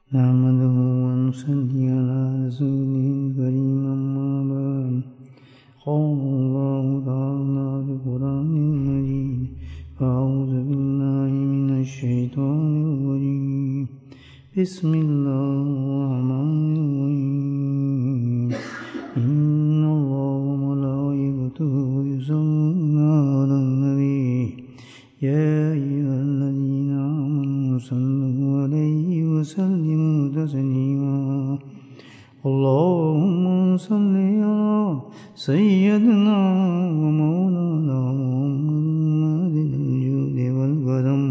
نحمده ونصلي على رسوله الكريم أما بعد قال الله تعالى في القرآن المجيد أعوذ بالله من الشيطان الرجيم بسم الله الرحمن الرحيم إن الله وملائكته يصلون على النبي يا أيها الذين آمنوا صلوا عليه وسلموا تسليما اللهم صل على سيدنا ومولانا محمد الجود والكرم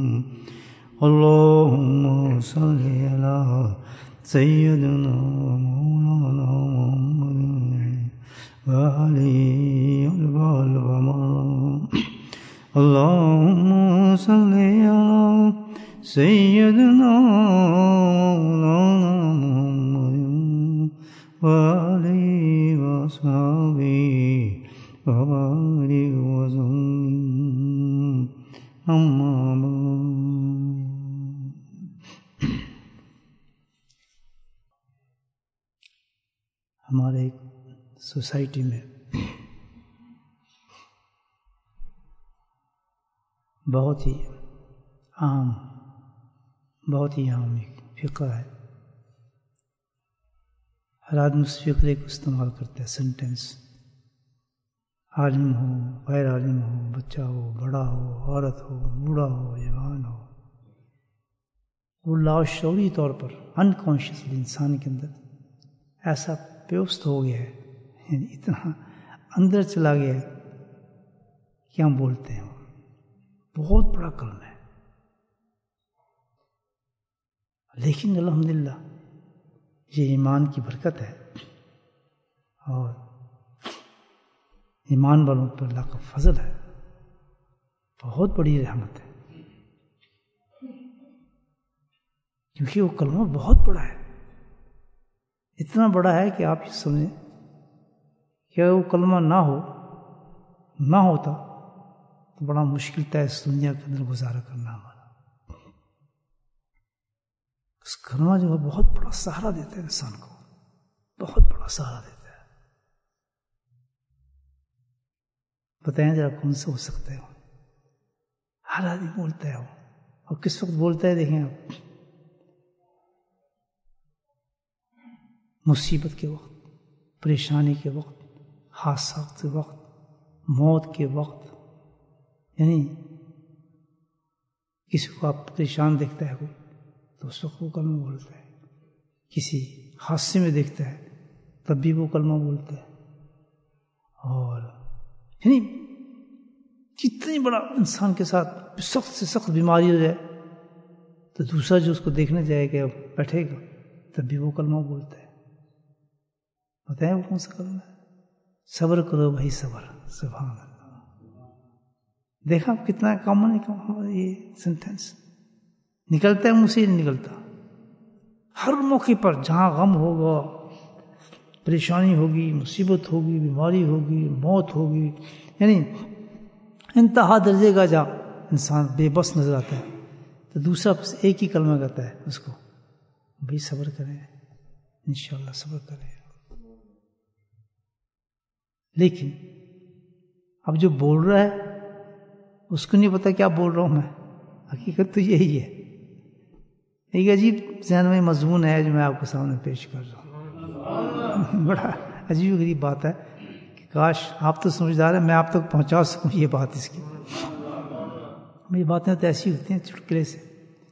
اللهم صل على سيدنا ومولانا محمد وعليه الغالب اللهم صل على سيدنا مولانا محمد وعليه وصحبه وبارك وسلم أما بعد. ہمارے سوسائٹی میں بہت ہی عام ایک فقہ ہے. ہر آدمی اس فقرے کو استعمال کرتا ہے. سینٹینس عالم ہو غیر عالم ہو، بچہ ہو بڑا ہو، عورت ہو بوڑھا ہو جوان ہو، وہ لاشعوری طور پر انکانشیسلی انسان کے اندر ایسا پیوست ہو گیا ہے، یعنی اتنا اندر چلا گیا ہے کہ ہم بولتے ہیں. بہت بڑا کلمہ ہے، لیکن الحمدللہ یہ ایمان کی برکت ہے اور ایمان والوں پر اللہ کا فضل ہے، بہت بڑی رحمت ہے، کیونکہ وہ کلمہ بہت بڑا ہے. اتنا بڑا ہے کہ آپ یہ سمجھیں کہ وہ کلمہ نہ ہوتا تو بڑا مشکل تھا اس دنیا کے اندر گزارا کرنا ہمارا. اس کلمہ جو ہے بہت بڑا سہارا دیتا ہے انسان کو، بہت بڑا سہارا دیتا ہے. بتائیں ذرا کون سا ہو سکتا ہے؟ ہر آدمی بولتا ہے وہ، اور کس وقت بولتا ہے دیکھیں آپ، مصیبت کے وقت، پریشانی کے وقت، حادثات کے وقت، موت کے وقت. یعنی کسی کو آپ پریشان دیکھتا ہے کوئی تو اس وقت وہ کلمہ بولتا ہے، کسی حادثے میں دیکھتا ہے تب بھی وہ کلمہ بولتا ہے. اور یعنی کتنی بڑا انسان کے ساتھ سخت سے سخت بیماری ہو جائے تو دوسرا جو اس کو دیکھنے جائے گا بیٹھے گا تب بھی وہ کلمہ بولتا ہے. بتائیں وہ کون سا کلمہ ہے؟ صبر کرو بھائی صبر. سبحان اللہ. دیکھا کتنا کامن ہے یہ سینٹینس نکلتا ہے، مجھ سے نہیں نکلتا. ہر موقع پر جہاں غم ہوگا، پریشانی ہوگی، مصیبت ہوگی، بیماری ہوگی، موت ہوگی، یعنی انتہا درجے کا جہاں انسان بے بس نظر آتا ہے تو دوسرا ایک ہی کلمہ کہتا ہے اس کو، بھائی صبر کریں، انشاءاللہ صبر کریں. لیکن اب جو بول رہا ہے اس کو نہیں پتا کیا بول رہا ہوں میں. حقیقت تو یہی ہے. ایک عجیب ذہن میں مضمون ہے جو میں آپ کے سامنے پیش کر رہا ہوں. بڑا عجیب غریب بات ہے کہ کاش آپ تو سمجھدار ہیں، میں آپ تک پہنچا سکوں یہ بات. اس کی میری باتیں تو ایسی ہوتی ہیں چٹکلے سے،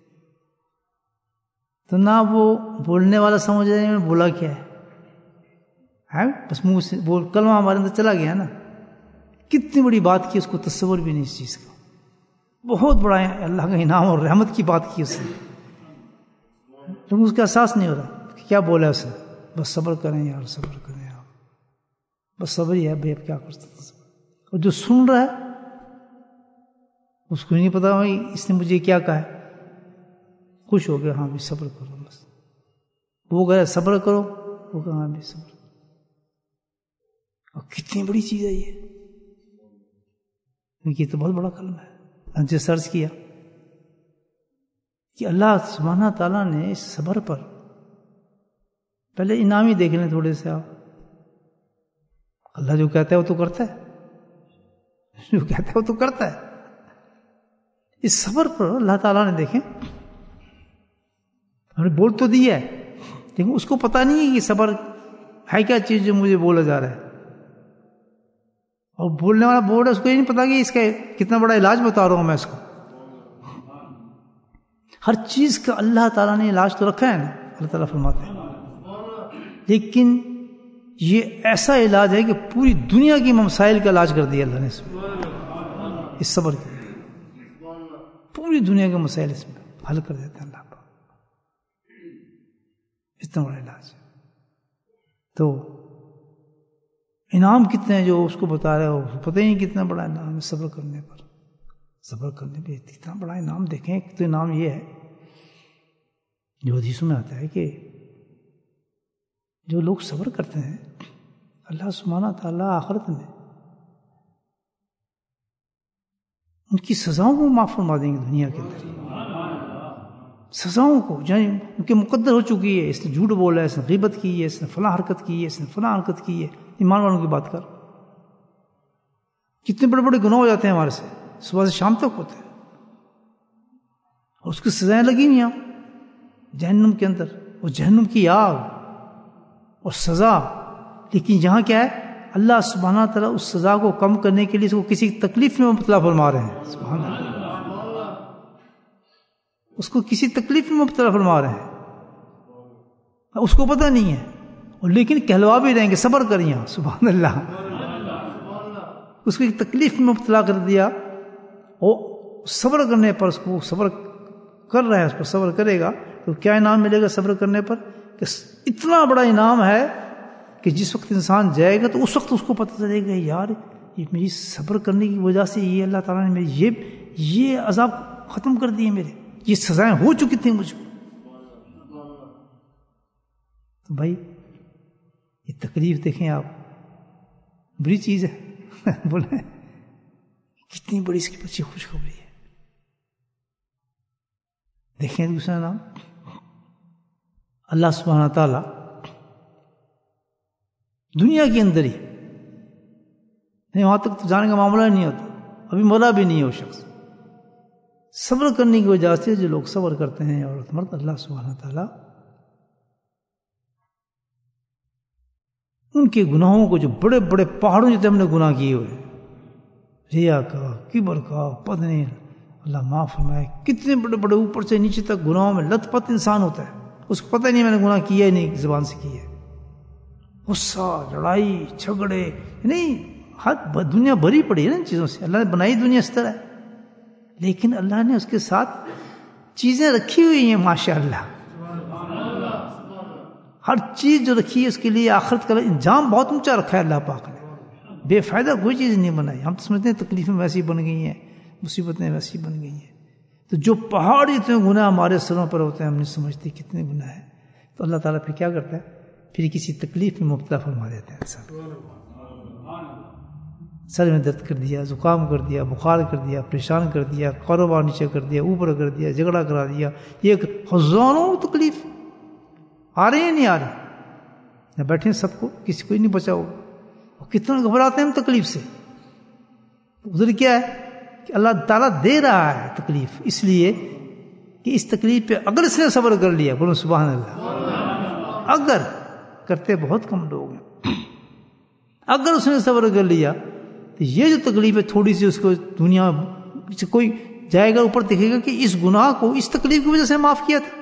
تو نہ وہ بولنے والا سمجھ رہے ہیں میں بولا کیا ہے، بس منہ سے کلمہ ہمارے اندر چلا گیا نا. کتنی بڑی بات کی، اس کو تصور بھی نہیں اس چیز کا. بہت بڑا اللہ کا انعام اور رحمت کی بات کی اس نے، لیکن اس کا احساس نہیں ہو رہا کہ کیا بولا اس نے. بس صبر کریں یار، صبر کریں یار، بس صبر ہی ہے بھائی، اب کیا کر سکتے. اور جو سن رہا ہے اس کو نہیں پتا بھائی اس نے مجھے کیا کہا ہے. خوش ہو گیا، ہاں بھی صبر کرو. بس وہ کہہ صبر کرو، وہ کہا ہاں بھی صبر. اور کتنی بڑی چیز ہے یہ تو بہت بڑا کلمہ ہے. ہم نے سرچ کیا کہ اللہ سبحانہ تعالیٰ نے اس صبر پر پہلے انعام ہی دیکھ لیں تھوڑے سے آپ. اللہ جو کہتا ہے وہ تو کرتا ہے, جو کہتا ہے وہ تو کرتا ہے. اس صبر پر اللہ تعالیٰ نے دیکھیں ہم نے بول تو دیا ہے لیکن اس کو پتا نہیں ہے کہ صبر ہے کیا چیز جو مجھے بولا جا رہا ہے, اور بولنے والا بول رہا ہے اس کو یہ نہیں پتا کہ اس کا کتنا بڑا علاج بتا رہا ہوں میں اس کو. ہر چیز کا اللہ تعالیٰ نے علاج تو رکھا ہے نا, اللہ تعالیٰ فرماتے ہیں, لیکن یہ ایسا علاج ہے کہ پوری دنیا کی مسائل کا علاج کر دیا اللہ نے اس صبر کے. پوری دنیا کے مسائل اس میں حل کر دیتے ہیں اللہ پاک, اتنا بڑا علاج ہے. تو انعام کتنے ہیں جو اس کو بتا رہے ہو, پتہ ہی نہیں کتنا بڑا انعام ہے صبر کرنے پر. صبر کرنے پہ اتنا بڑا انعام دیکھیں. تو انعام یہ ہے جو حدیثوں میں آتا ہے کہ جو لوگ صبر کرتے ہیں اللہ سبحانہ تعالیٰ آخرت میں ان کی سزاؤں کو معاف فرما دیں گے. دنیا کے اندر سزاؤں کو یعنی ان کے مقدر ہو چکی ہے, اس نے جھوٹ بولا ہے, اس نے غیبت کی ہے, اس نے فلاں حرکت کی ہے, اس نے فلاں حرکت کی ہے. ایمان والوں کی بات کر, کتنے بڑے بڑے گناہ ہو جاتے ہیں ہمارے سے, صبح سے شام تک ہوتے ہیں, اور اس کی سزائیں لگی ہوئی ہیں جہنم کے اندر, اور جہنم کی آگ اور سزا. لیکن یہاں کیا ہے, اللہ سبحانہ تعالیٰ اس سزا کو کم کرنے کے لیے اس کو کسی تکلیف میں مبتلا فرما رہے ہیں. سبحان اللہ, اس کو کسی تکلیف میں مبتلا فرما رہے ہیں, اس کو پتہ نہیں ہے, اور لیکن کہلوا بھی رہیں گے صبر کریے. سبحان اللہ, اس کو ایک تکلیف میں مبتلا کر دیا, اور صبر کرنے پر اس کو صبر کر رہا ہے, اس پر صبر کرے گا تو کیا انعام ملے گا صبر کرنے پر, کہ اتنا بڑا انعام ہے کہ جس وقت انسان جائے گا تو اس وقت اس کو پتہ چلے گا یار یہ میری صبر کرنے کی وجہ سے یہ اللہ تعالیٰ نے میری یہ عذاب ختم کر دیے, میرے یہ سزائیں ہو چکی تھیں مجھ کو. تو بھائی یہ تکلیف دیکھیں آپ, بری چیز ہے بولے کتنی بڑی اس کی بچی خوشخبری ہے. دیکھیں دوسرا نام, اللہ سبحانہ تعالیٰ دنیا کے اندر ہی نہیں, وہاں تک تو جانے کا معاملہ نہیں ہوتا, ابھی مرا بھی نہیں ہے وہ شخص. صبر کرنے کی وجہ سے جو لوگ صبر کرتے ہیں عورت مرد, اللہ سبحانہ تعالیٰ ان کے گناہوں کو, جو بڑے بڑے پہاڑوں جتنے ہم نے گناہ کیے ہوئے, ریا کا, کبر کا, پدنے, اللہ معاف فرمائے, کتنے بڑے بڑے اوپر سے نیچے تک گناہوں میں لت پت انسان ہوتا ہے, اس کو پتہ نہیں میں نے گناہ کیا ہی نہیں, زبان سے کیا ہے. غصہ, لڑائی, جھگڑے, نہیں دنیا بھری پڑی ہے نا ان چیزوں سے. اللہ نے بنائی دنیا اس طرح, لیکن اللہ نے اس کے ساتھ چیزیں رکھی ہوئی ہیں ماشاء اللہ. ہر چیز جو رکھی ہے اس کے لیے آخرت کا انجام بہت اونچا رکھا ہے اللہ پاک نے. بے فائدہ کوئی چیز نہیں بنائی. ہم تو سمجھتے ہیں تکلیفیں ویسی بن گئی ہیں, مصیبتیں ویسی بن گئی ہیں. تو جو پہاڑ اتنے گناہ ہمارے سروں پر ہوتے ہیں ہم نہیں سمجھتے کتنے گناہ ہیں. تو اللہ تعالیٰ پھر کیا کرتا ہے, پھر کسی تکلیف میں مبتلا فرما دیتے ہیں. سر میں درد کر دیا, زکام کر دیا, بخار کر دیا, پریشان کر دیا, کاروبار نیچے کر دیا, اوپر کر دیا, جھگڑا کرا دیا. یہ ہزاروں تکلیف آ رہی ہیں نہیں آ رہی, بیٹھے سب کو, کسی کو ہی نہیں بچا ہوگا. کتنا گھبراتے ہیں ہم تکلیف سے. ادھر کیا ہے کہ اللہ تعالیٰ دے رہا ہے تکلیف اس لیے کہ اس تکلیف پہ اگر اس نے صبر کر لیا, بولو سبحان اللہ, اگر کرتے بہت کم لوگ ہیں, اگر اس نے صبر کر لیا تو یہ جو تکلیف ہے تھوڑی سی, اس کو دنیا سے کوئی جائے گا اوپر دیکھے گا کہ اس گناہ کو اس تکلیف کی وجہ سے معاف کیا تھا.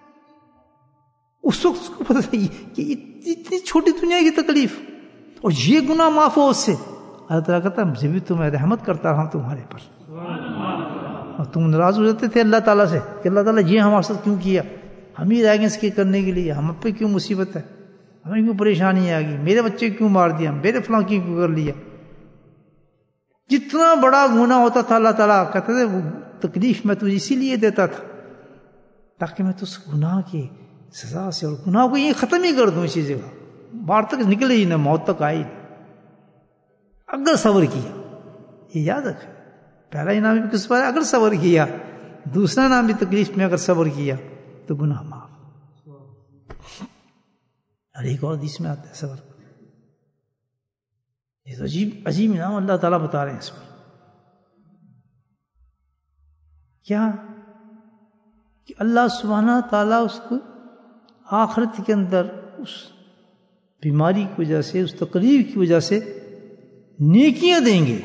اس وقت اس کو پتہ چلا کہ اتنی چھوٹی دنیا کی تکلیف اور یہ گناہ معاف ہو اس سے. اللہ تعالیٰ کہتا ہے مجھے بھی تو میں رحمت کرتا رہا تمہارے پر, اور تم ناراض ہو جاتے تھے اللہ تعالیٰ سے کہ اللہ تعالیٰ یہ ہمارے ساتھ کیوں کیا, ہم ہی رہ گئے اس کے کرنے کے لیے, ہم پہ کیوں مصیبت ہے, ہمیں کیوں پریشانی آ گئی, میرے بچے کیوں مار دیا, میرے فلاں کیوں کر لیا. جتنا بڑا گناہ ہوتا تھا اللہ تعالیٰ کہتے تھے وہ تکلیف میں تجھے اسی لیے دیتا تھا تاکہ میں تو اس گناہ کی سزا سے اور گناہ کو یہ ختم ہی کر دوں اسی جگہ, باہر تک نکلے ہی نہ, موت تک آئی نہ. اگر صبر کیا, یہ یاد رکھے, پہلا انعام کس پر ہے, اگر صبر کیا دوسرا نام بھی تکلیف میں اگر صبر کیا تو گناہ معاف. اور ایک اور حدیث میں آتا ہے صبر. یہ تو عجیب نام اللہ تعالیٰ بتا رہے ہیں اس پر. کیا کہ اللہ سبحانہ تعالیٰ اس کو آخرت کے اندر اس بیماری کی وجہ سے، اس تکلیف کی وجہ سے نیکیاں دیں گے.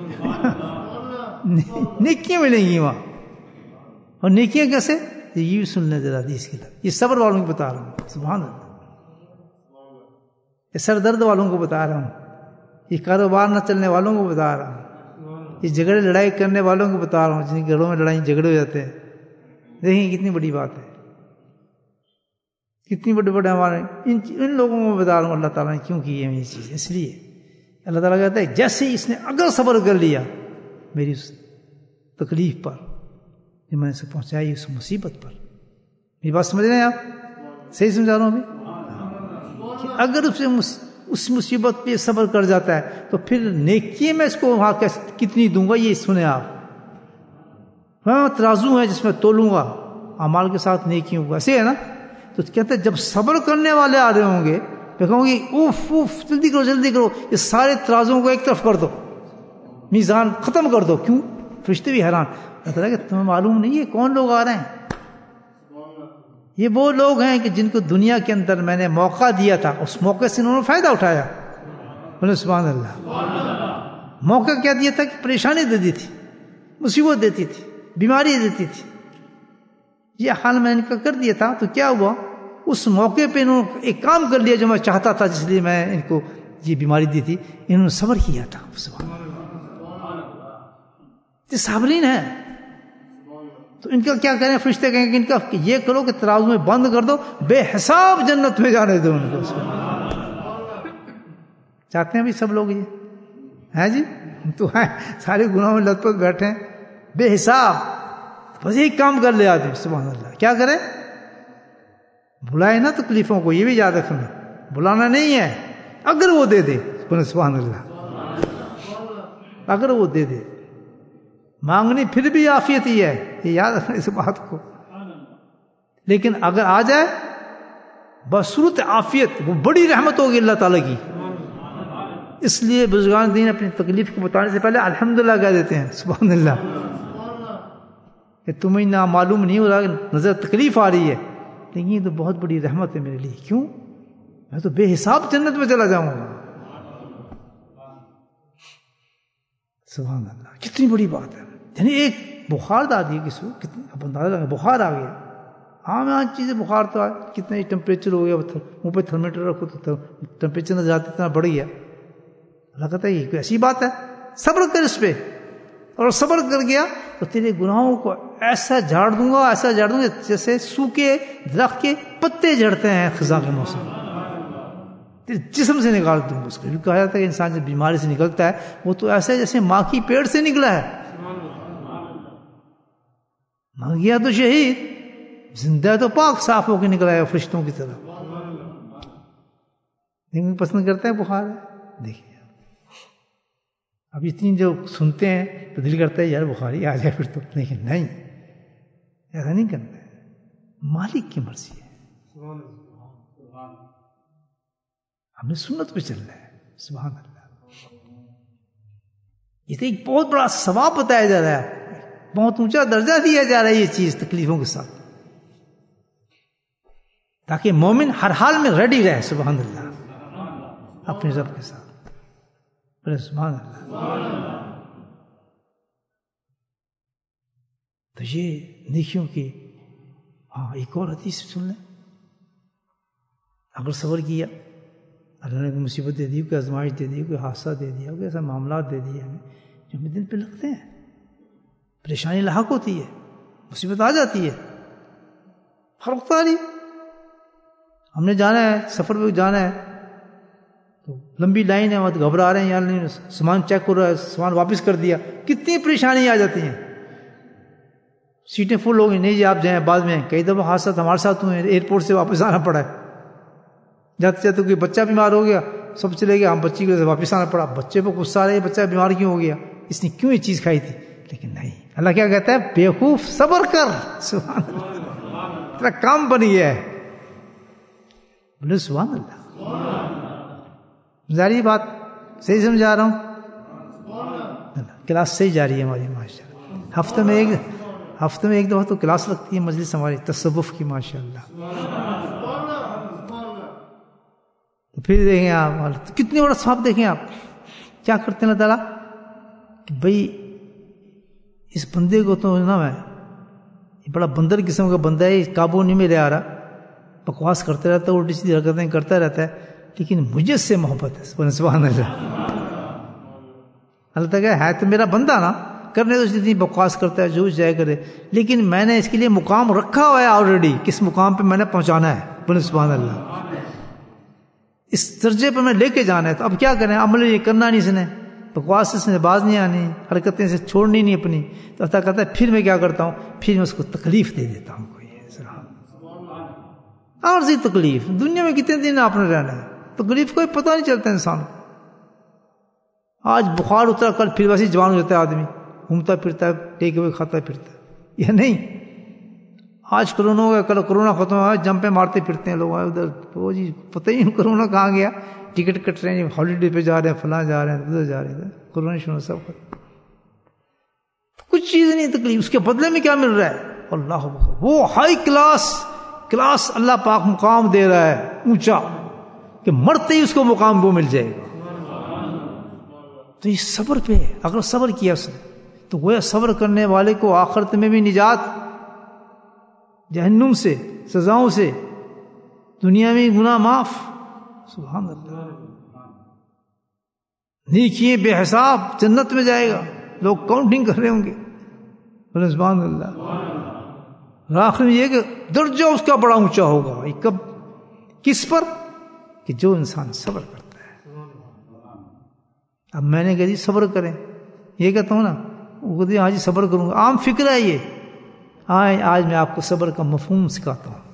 نیکیاں ملیں گی وہاں. اور نیکیاں کیسے؟ یہ بھی سن لیں ذرا حدیث کی طرف. یہ صبر والوں کو بتا رہا ہوں. سبحان اللہ. یہ سر درد والوں کو بتا رہا ہوں. یہ کاروبار نہ چلنے والوں کو بتا رہا ہوں. یہ جھگڑے لڑائی کرنے والوں کو بتا رہا ہوں، جن کے گھروں میں لڑائی جھگڑے ہو جاتے ہیں. دیکھیں کتنی بڑی بات ہے، کتنی بڑے بڑے ہمارے ان لوگوں کو بتا رہا ہوں اللہ تعالیٰ نے کیوں کی ہے یہ چیز. اس لیے اللہ تعالیٰ کہتا ہے جیسے اس نے اگر صبر کر لیا میری اس تکلیف پر جو میں نے اسے پہنچائی، اس مصیبت پر. یہ بات سمجھ رہے ہیں آپ؟ صحیح سمجھا رہا ہوں ابھی کہ اگر اس مصیبت پہ صبر کر جاتا ہے تو پھر نیکی میں اس کو وہاں کتنی دوں گا یہ سنیں آپ. ہاں ترازو ہے جس میں تولوں گا اعمال کے ساتھ نیکیوں کو، ایسے ہے نا. تو کہتے ہیں جب صبر کرنے والے آ رہے ہوں گے میں کہوں گی اوف جلدی کرو جلدی کرو، یہ سارے ترازوں کو ایک طرف کر دو، میزان ختم کر دو. کیوں؟ فرشتے بھی حیران. کہتا ہے کہ تمہیں معلوم نہیں ہے کون لوگ آ رہے ہیں؟ یہ وہ لوگ ہیں کہ جن کو دنیا کے اندر میں نے موقع دیا تھا، اس موقع سے انہوں نے فائدہ اٹھایا. بولے سبحان اللہ. موقع کیا دیا تھا کہ پریشانی دے دی تھی، مصیبت دیتی تھی، بیماری دیتی تھی. یہ حال میں نے ان کا کر دیا تھا تو کیا ہوا؟ اس موقع پہ انہوں نے ایک کام کر لیا جو میں چاہتا تھا، جس لیے میں ان کو یہ بیماری دی تھی. انہوں نے صبر کیا تھا. سبحان اللہ. یہ صابرین ہیں. تو ان کا کیا کریں؟ فرشتے کہیں کہ ان کا یہ کرو کہ ترازو میں بند کر دو، بے حساب جنت میں جانے دو ان کو. چاہتے ہیں بھی سب لوگ یہ ہیں جی، تو ہیں سارے گناہوں میں لت پت بیٹھے ہیں بے حساب. بس ایک کام کر لے آدمی. سبحان اللہ. کیا کرے؟ بلائے نا تکلیفوں کو. یہ بھی یاد رکھنا، بلانا نہیں ہے. اگر وہ دے دے، سبحان اللہ، اگر وہ دے دے. مانگنی پھر بھی عافیت ہی ہے، یہ یاد رکھنا اس بات کو. لیکن اگر آ جائے بصورت عافیت، وہ بڑی رحمت ہوگی اللہ تعالیٰ کی. اس لیے بزرگان دین اپنی تکلیف کو بتانے سے پہلے الحمدللہ کہہ دیتے ہیں. سبحان اللہ. کہ تمہیں نہ معلوم نہیں ہو رہا، نظر تکلیف آ رہی ہے، لیکن یہ تو بہت بڑی رحمت ہے میرے لیے. کیوں؟ میں تو بے حساب جنت میں چلا جاؤں گا. سبحان اللہ. کتنی بڑی بات ہے. یعنی ایک بخار آ گئی کسی کو، کتنا اندازہ لگا بخار آ گیا. عام چیزیں بخار تو کتنا ہی ٹیمپریچر ہو گیا، منہ پہ تھرمیٹر رکھو تو ٹیمپریچر نہ جاتا اتنا بڑھ گیا. اللہ کہتا ہے یہ کوئی ایسی بات ہے؟ صبر کر اس پہ. اور صبر کر گیا تو تیرے گناہوں کو ایسا جھاڑ دوں گا، ایسا جھاڑ دوں گا جیسے سوکھے درخت کے پتے جھڑتے ہیں خزاں کے موسم. تیرے جسم سے نکال دوں گا اس کو. کہا جاتا ہے کہ انسان جب بیماری سے نکلتا ہے وہ تو ایسا جیسے ماں کی پیٹ سے نکلا ہے. مر گیا تو شہید، زندہ تو پاک صاف ہو کے نکلا ہے فرشتوں کی طرح. لیکن پسند کرتا ہے بخار ہے. دیکھیے اب اتنی جو سنتے ہیں تو دل کرتا ہے یار بخاری آ جائے پھر تو. لیکن نہیں، ایسا نہیں کرنا ہے. مالک کی مرضی ہے. ہم نے سنت پہ چلنا ہے. سبحان اللہ. یہ تو ایک بہت بڑا ثواب بتایا جا رہا ہے، بہت اونچا درجہ دیا جا رہا ہے یہ چیز تکلیفوں کے ساتھ، تاکہ مومن ہر حال میں ریڈی رہے. سبحان اللہ. اپنے رب کے ساتھ. سبحان اللہ. تو یہ نیکیوں کی ایک اور حدیث سن لیں. اگر صبر کیا، اللہ نے کوئی مصیبت دے دی، کوئی آزمائش دے دی، کوئی حادثہ دے دیا، کوئی ایسا معاملات دے دیے ہمیں جو ہمیں دل پہ لگتے ہیں، پریشانی لاحق ہوتی ہے، مصیبت آ جاتی ہے، ہر وقت آ رہی. ہم نے جانا ہے، سفر پہ جانا ہے تو لمبی لائن ہے، وہاں گھبرا رہے ہیں، یار نہیں سامان چیک کر رہا ہے، سامان واپس کر دیا، کتنی پریشانی آ جاتی ہیں. سیٹیں فل ہو گئی، نہیں جی آپ جائیں بعد میں. کئی دفعہ حادثات ہمارے ساتھ ہوئے، ایئرپورٹ سے واپس آنا پڑا ہے. جاتے جاتے کوئی بچہ بیمار ہو گیا، سب چلے گئے، ہم بچی کو واپس آنا پڑا. بچے پہ غصہ آ رہا ہے، بچہ بیمار کیوں ہو گیا، اس نے کیوں یہ چیز کھائی تھی. لیکن نہیں، اللہ کیا کہتا ہے؟ بیوقوف صبر کر، سبحان اللہ، تیرا کام بن گیا ہے. بولے سبحان اللہ. جاری بات صحیح سمجھا رہا ہوں؟ کلاس صحیح جاری ہے ہماری ماشاء اللہ. ہفتے میں ایک دفعہ تو کلاس لگتی ہے مجلس ہماری تصوف کی ماشاء اللہ. تو پھر دیکھیں آپ کتنے بڑا ثواب. دیکھیں آپ کیا کرتے ہیں اللہ تعالیٰ کہ بھائی اس بندے کو تو نا، میں بڑا بندر قسم کا بندہ ہے، قابو نہیں میں لے آ رہا، بکواس کرتے رہتا ہے، الٹی سیدھی حرکتیں کرتا رہتا ہے، لیکن مجھے سے محبت ہے. سبحان اللہ. اللہ تعالیٰ ہے تو میرا بندہ نا، کرنے تو جتنی بکواس کرتا ہے جو جائے کرے، لیکن میں نے اس کے لیے مقام رکھا ہوا ہے آلریڈی، کس مقام پہ میں نے پہنچانا ہے. بولے سبحان اللہ. اس درجے پہ میں لے کے جانا ہے. تو اب کیا کریں؟ عمل یہ کرنا نہیں، اس نے بکواس سے باز نہیں آنی، حرکتیں سے چھوڑنی نہیں اپنی. تو اللہ کہتا ہے پھر میں کیا کرتا ہوں؟ پھر میں اس کو تکلیف دے دیتا ہوں. کوئی عارضی تکلیف. دنیا میں کتنے دن آپ نے رہنا ہے؟ تکلیف کوئی پتہ نہیں چلتا انسان کو. آج بخار اترا، کل پھر ویسے جوان ہو جاتا ہے آدمی، گھومتا پھرتا ہے، ٹیک اوے کھاتا پھرتا ہے. یا نہیں، آج کرونا ہو گیا، کل کرونا ختم ہوا، جمپیں مارتے پھرتے ہیں لوگ ادھر. وہ جی پتہ ہی نہیں کرونا کہاں گیا. ٹکٹ کٹ رہے ہیں، ہالیڈے پہ جا رہے ہیں، فلاں جا رہے ہیں، ادھر جا رہے ہیں، کرونا شروع سب کچھ چیز نہیں تکلیف. اس کے بدلے میں کیا مل رہا ہے؟ اللہ وہ ہائی کلاس اللہ پاک مقام دے رہا ہے اونچا، کہ مرتے ہی اس کو مقام وہ مل جائے گا. تو یہ صبر پہ، اگر صبر کیا اس نے تو وہ صبر کرنے والے کو آخرت میں بھی نجات جہنم سے، سزاؤں سے، دنیا میں گناہ معاف. سبحان اللہ. نیکییں بے حساب، جنت میں جائے گا، لوگ کاؤنٹنگ کر رہے ہوں گے. سبحان اللہ. آخر میں یہ کہ درجہ اس کا بڑا اونچا ہوگا. یہ کب؟ کس پر؟ کہ جو انسان صبر کرتا ہے. اب میں نے کہا جی صبر کریں، یہ کہتا ہوں نا، وہ کہتے ہیں ہاں جی صبر کروں گا. عام فکر ہے یہ. آج میں آپ کو صبر کا مفہوم سکھاتا ہوں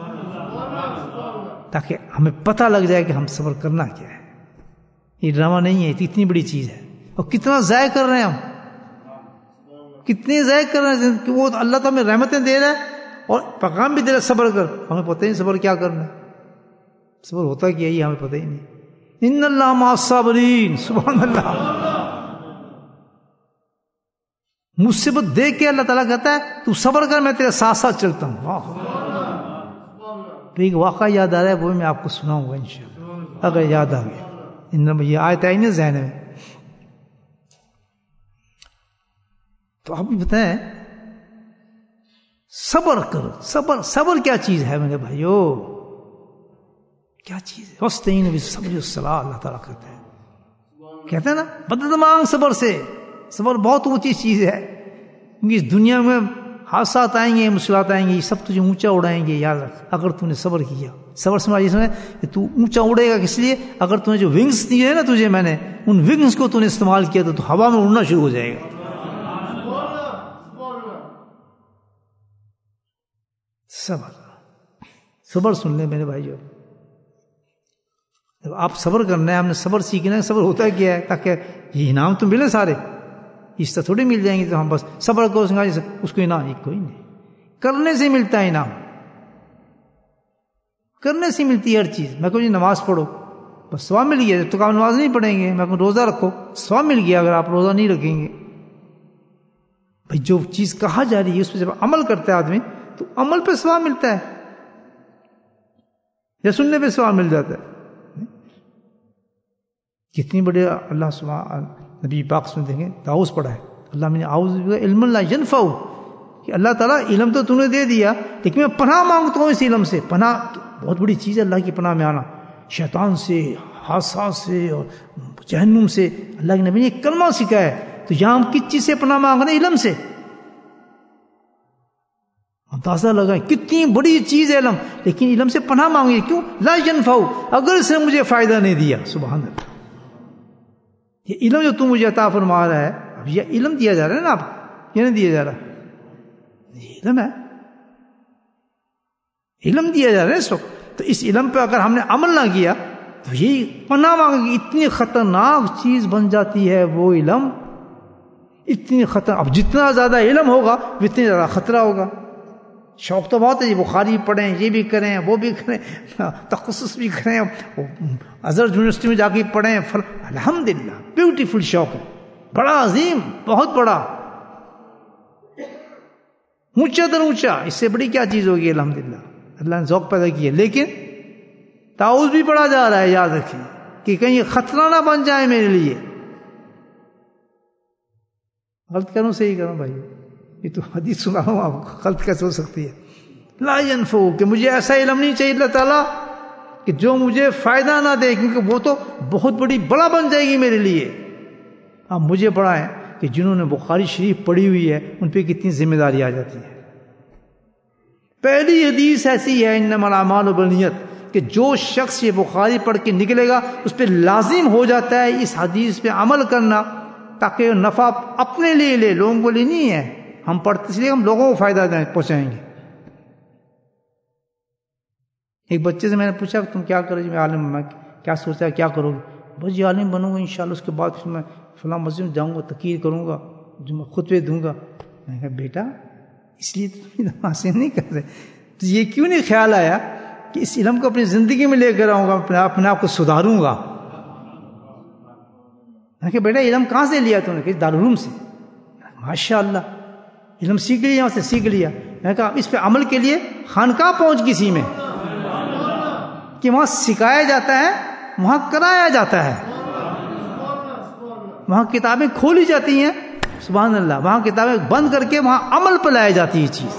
تاکہ ہمیں پتہ لگ جائے کہ ہم صبر کرنا کیا ہے. یہ ڈرامہ نہیں ہے، اتنی بڑی چیز ہے. اور کتنا ضائع کر رہے ہیں ہم، کتنے ضائع کر رہے ہیں. کہ وہ اللہ تعالیٰ ہمیں رحمتیں دے رہا ہے اور پیغام بھی دے رہا ہے صبر کر. ہمیں پتہ ہی نہیں صبر کیا کرنا ہے، صبر ہوتا کیا ہے ہمیں پتہ ہی نہیں. ان اللہ مع الصابرین. سبحان اللہ. مصیبت دیکھ کے اللہ تعالیٰ کہتا ہے تو صبر کر، میں تیرے ساتھ ساتھ چلتا ہوں. واہ. ایک واقعہ یاد آ رہا ہے، وہ میں آپ کو سناؤں گا انشاءاللہ اگر یاد آ گیا. یہ آیت آئی نا ذہن میں. تو آپ بھی بتائیں صبر کر. صبر کیا چیز ہے میرے بھائیو؟ کیا چیز ہے؟ وَاسْتَعِينُوا بِالصَّبْرِ وَالصَّلَاةِ. اللہ تعالیٰ کہتے ہیں نا مدد مانگ صبر سے. صبر بہت اونچی چیز ہے، کیونکہ اس دنیا میں حادثات آئیں گے، مشکلات آئیں گے، یہ سب تجھے اونچا اڑائیں گے. یاد رکھ، اگر تو نے صبر کیا. صبر سمجھ کہ تو اونچا اڑے گا. کس لیے؟ اگر تو نے جو ونگز دیے ہیں نا تجھے، میں نے ان ونگز کو تو نے استعمال کیا تو ہوا میں اڑنا شروع ہو جائے گا. صبر سن لیں میرے بھائیو. جب آپ صبر کرنا ہے، ہم نے صبر سیکھنا ہے. صبر ہوتا کیا ہے؟ تاکہ یہ انعام تو ملے سارے، اس طرح تھوڑی مل جائیں گے. تو ہم بس صبر کو اس کو انعام کوئی نہیں. کرنے سے ملتا ہے انعام، کرنے سے ملتی ہے ہر چیز. میں کہوں جی نماز پڑھو، بس ثواب مل گیا. جب تک آپ نماز نہیں پڑھیں گے، میں کہوں روزہ رکھو، ثواب مل گیا. اگر آپ روزہ نہیں رکھیں گے، بھائی جو چیز کہا جا رہی ہے اس پہ جب عمل کرتا ہے آدمی تو عمل پہ ثواب ملتا ہے یا سننے پہ ثواب مل جاتا ہے. کتنی بڑے اللہ سبحانہ نبی پاک سے دیکھیں تعوذ پڑھا ہے. اللہ میں نے اعوذ علم لا ینفع، کہ اللہ تعالیٰ علم تو نے دے دیا لیکن میں پناہ مانگتا ہوں اس علم سے. پناہ بہت بڑی چیز ہے، اللہ کی پناہ میں آنا، شیطان سے، حادثات سے اور جہنم سے. اللہ کے نبی نے کلمہ سکھایا ہے. تو یہاں ہم کس چیز سے پناہ مانگ رہے ہیں؟ علم سے. اندازہ لگائیں کتنی بڑی چیز ہے علم، لیکن علم سے پناہ مانگے. کیوں؟ لا ینفع، اگر اس نے مجھے فائدہ نہیں دیا. سبحان اللہ. یہ علم جو تم مجھے عطا فرما رہا ہے، اب یہ علم دیا جا رہا ہے نا، آپ یہ نہیں دیا جا رہا، یہ علم ہے، علم دیا جا رہا ہے اس وقت. تو اس علم پہ اگر ہم نے عمل نہ کیا تو یہی پناہ مانگے. اتنی خطرناک چیز بن جاتی ہے وہ علم اتنی خطرہ. اب جتنا زیادہ علم ہوگا اتنا زیادہ خطرہ ہوگا. شوق تو بہت ہے جی، بخاری پڑھیں، یہ بھی کریں، وہ بھی کریں، تخصص بھی کریں، ازہر یونیورسٹی میں جا کے پڑھیں. الحمدللہ بیوٹیفل شوق ہے، بڑا عظیم، بہت بڑا، اونچا در اونچا. اس سے بڑی کیا چیز ہوگی؟ الحمدللہ اللہ نے ذوق پیدا کیا. لیکن تعاوذ بھی پڑھا جا رہا ہے، یاد رکھیں کہ کہیں یہ خطرہ نہ بن جائے میرے لیے. غلط کروں صحیح کروں بھائی؟ یہ تو حدیث سنا ہوں آپ کو، غلط کیسے ہو سکتی ہے؟ لا ينفع، کہ مجھے ایسا علم نہیں چاہیے اللہ تعالیٰ کہ جو مجھے فائدہ نہ دے، کیونکہ وہ تو بہت بڑا بن جائے گی میرے لیے. آپ مجھے پڑھائیں کہ جنہوں نے بخاری شریف پڑھی ہوئی ہے ان پہ کتنی ذمہ داری آ جاتی ہے. پہلی حدیث ایسی ہے انما الاعمال بالنیت، کہ جو شخص یہ بخاری پڑھ کے نکلے گا اس پہ لازم ہو جاتا ہے اس حدیث پہ عمل کرنا، تاکہ نفع اپنے لیے لے، لوگوں کو لیے نہیں ہے. ہم پڑھتے اس لیے ہم لوگوں کو فائدہ پہنچائیں گے. ایک بچے سے میں نے پوچھا تم کیا کرو گے؟ میں عالم، میں کیا سوچا ہے کیا کرو گے؟ بس یہ عالم بنوں گا انشاءاللہ، اس کے بعد پھر میں فلاں مسجد میں جاؤں گا، تقریر کروں گا، جو میں خطبے دوں گا. میں نے کہا بیٹا اس لیے تم حاصل نہیں کر رہے، تو یہ کیوں نہیں خیال آیا کہ اس علم کو اپنی زندگی میں لے کر آؤں گا، اپنے آپ کو سدھاروں گا. میں نے کہا بیٹا علم کہاں سے لیا تم نے؟ کہ دارالعلوم سے. ماشاء اللہ علم سیکھ لیا، وہاں سے سیکھ لیا. میں نے کہا اس پہ عمل کے لیے خانقاہ پہنچ کسی میں، کہ وہاں سکھایا جاتا ہے، وہاں کرایا جاتا ہے، وہاں کتابیں کھولی جاتی ہیں. سبحان اللہ، وہاں کتابیں بند کر کے وہاں عمل پہ لائی جاتی ہے چیز.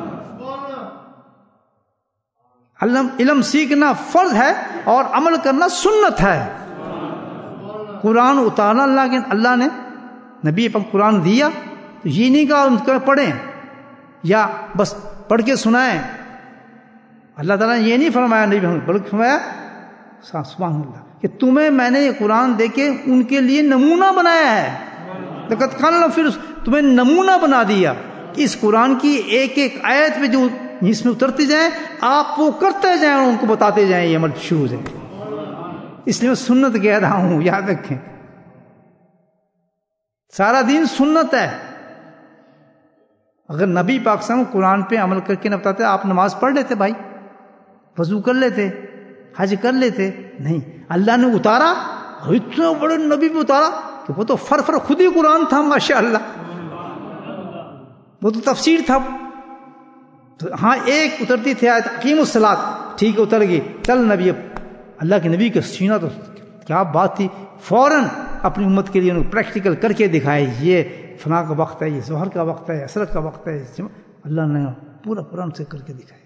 علم سیکھنا فرض ہے اور عمل کرنا سنت ہے. قرآن اتارنا اللہ نے نبی پر قرآن دیا تو یہ نہیں کہا ان کو پڑھیں یا بس پڑھ کے سنائیں. اللہ تعالیٰ نے یہ نہیں فرمایا نبی بلکہ فرمایا سبحان اللہ کہ تمہیں میں نے یہ قرآن دے کے ان کے لیے نمونہ بنایا ہے. لقد کان لکم، پھر تمہیں نمونہ بنا دیا کہ اس قرآن کی ایک ایک آیت پہ جو اس میں اترتے جائیں آپ وہ کرتے جائیں اور ان کو بتاتے جائیں، یہ عمل شروع ہو جائے. اس لیے میں سنت کہہ رہا ہوں، یاد رکھیں سارا دین سنت ہے. اگر نبی پاک صلی اللہ علیہ وسلم قرآن پہ عمل کر کے نہ بتاتے آپ نماز پڑھ لیتے بھائی، وضو کر لیتے، حج کر لیتے؟ نہیں. اللہ نے اتارا اور اتنا بڑے نبی پہ اتارا کہ وہ تو فر خود ہی قرآن تھا. ماشاءاللہ وہ تو تفسیر تھا. تو ہاں ایک اترتی تھی آیت اقیم الصلاۃ، ٹھیک ہے اتر گئی، چل نبی. اب اللہ کے نبی کا سینہ تو کیا بات تھی، فوراً اپنی امت کے لیے انہوں پریکٹیکل کر کے دکھائے، یہ فلاں کا وقت ہے، یہ ظہر کا وقت ہے، عصر کا وقت ہے. اللہ نے پورا قرآن سے کر کے دکھایا.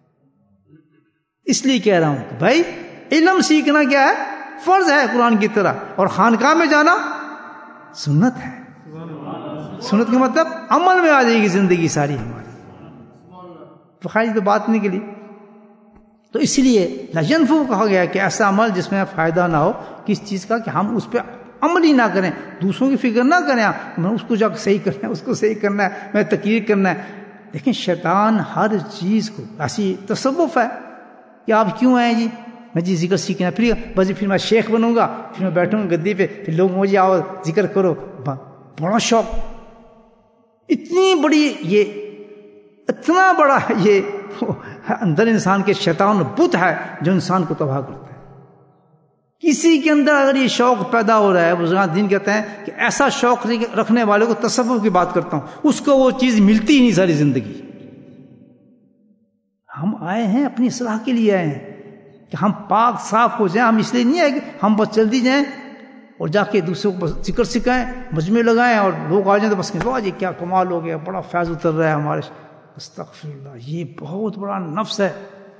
اس لیے کہہ رہا ہوں کہ بھائی علم سیکھنا کیا ہے؟ فرض ہے قرآن کی طرح، اور خانقاہ میں جانا سنت ہے. سنت کا مطلب عمل میں آ جائے گی زندگی ساری ہماری. تو خیر تو بات نکلی. تو اس لیے لا ينفع کہا گیا کہ ایسا عمل جس میں فائدہ نہ ہو کس چیز کا، کہ ہم اس پہ عمل ہی نہ کریں، دوسروں کی فکر نہ کریں، میں اس کو جا کے صحیح کرنا ہے، اس کو صحیح کرنا ہے، میں تقریر کرنا ہے. لیکن شیطان ہر چیز کو ایسی تصوف ہے کہ آپ کیوں آئے جی، میں جی ذکر سیکھنا، پھر میں شیخ بنوں گا، پھر میں بیٹھوں گا گدی پہ، پھر لوگ مجھے آؤ ذکر کرو. بڑا شوق، اتنی بڑی یہ اتنا بڑا یہ اندر انسان کے شیطان بت ہے جو انسان کو تباہ کرتا ہے. کسی کے اندر اگر یہ شوق پیدا ہو رہا ہے، بزرگان دین کہتے ہیں کہ ایسا شوق رکھنے والے کو تصوف کی بات کرتا ہوں، اس کو وہ چیز ملتی ہی نہیں ساری زندگی. ہم آئے ہیں اپنی اصلاح کے لیے آئے ہیں کہ ہم پاک صاف ہو جائیں. ہم اس لیے نہیں آئے کہ ہم بس جلدی جائیں اور جا کے دوسروں کو ذکر سکھائیں، مجمع لگائیں اور لوگ آ جائیں تو بس واہ جی کیا کمال ہو گیا، بڑا فیض اتر رہا ہے ہمارے. استغفر اللہ، یہ بہت بڑا نفس ہے.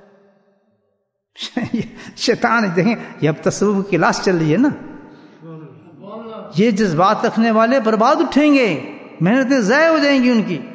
شیطان دیکھیں یہ اب تصوف کی کلاس چل رہی ہے نا. یہ جذبات رکھنے والے برباد اٹھیں گے، محنتیں ضائع ہو جائیں گی ان کی.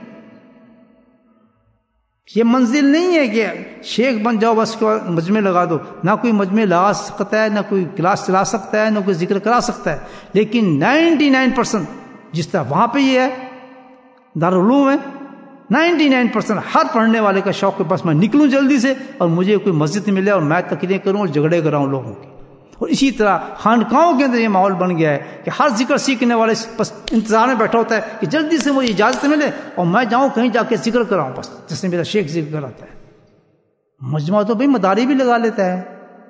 یہ منزل نہیں ہے کہ شیخ بن جاؤ بس مجمع لگا دو. نہ کوئی مجمع لگا سکتا ہے، نہ کوئی کلاس چلا سکتا ہے، نہ کوئی ذکر کرا سکتا ہے. لیکن 99% جس طرح وہاں پہ یہ ہے دارالعلوم ہے، 99% ہر پڑھنے والے کا شوق ہے بس میں نکلوں جلدی سے اور مجھے کوئی مسجد ملے اور میں تقریریں کروں اور جھگڑے کراؤں لوگوں کی، اور اسی طرح خانقاہوں کے اندر یہ ماحول بن گیا ہے کہ ہر ذکر سیکھنے والے بس انتظار میں بیٹھا ہوتا ہے کہ جلدی سے مجھے اجازت ملے اور میں جاؤں کہیں جا کے ذکر کراؤں، بس جس نے میرا شیخ ذکر کراتا ہے۔ مجمع تو بھائی مداری بھی لگا لیتا ہے،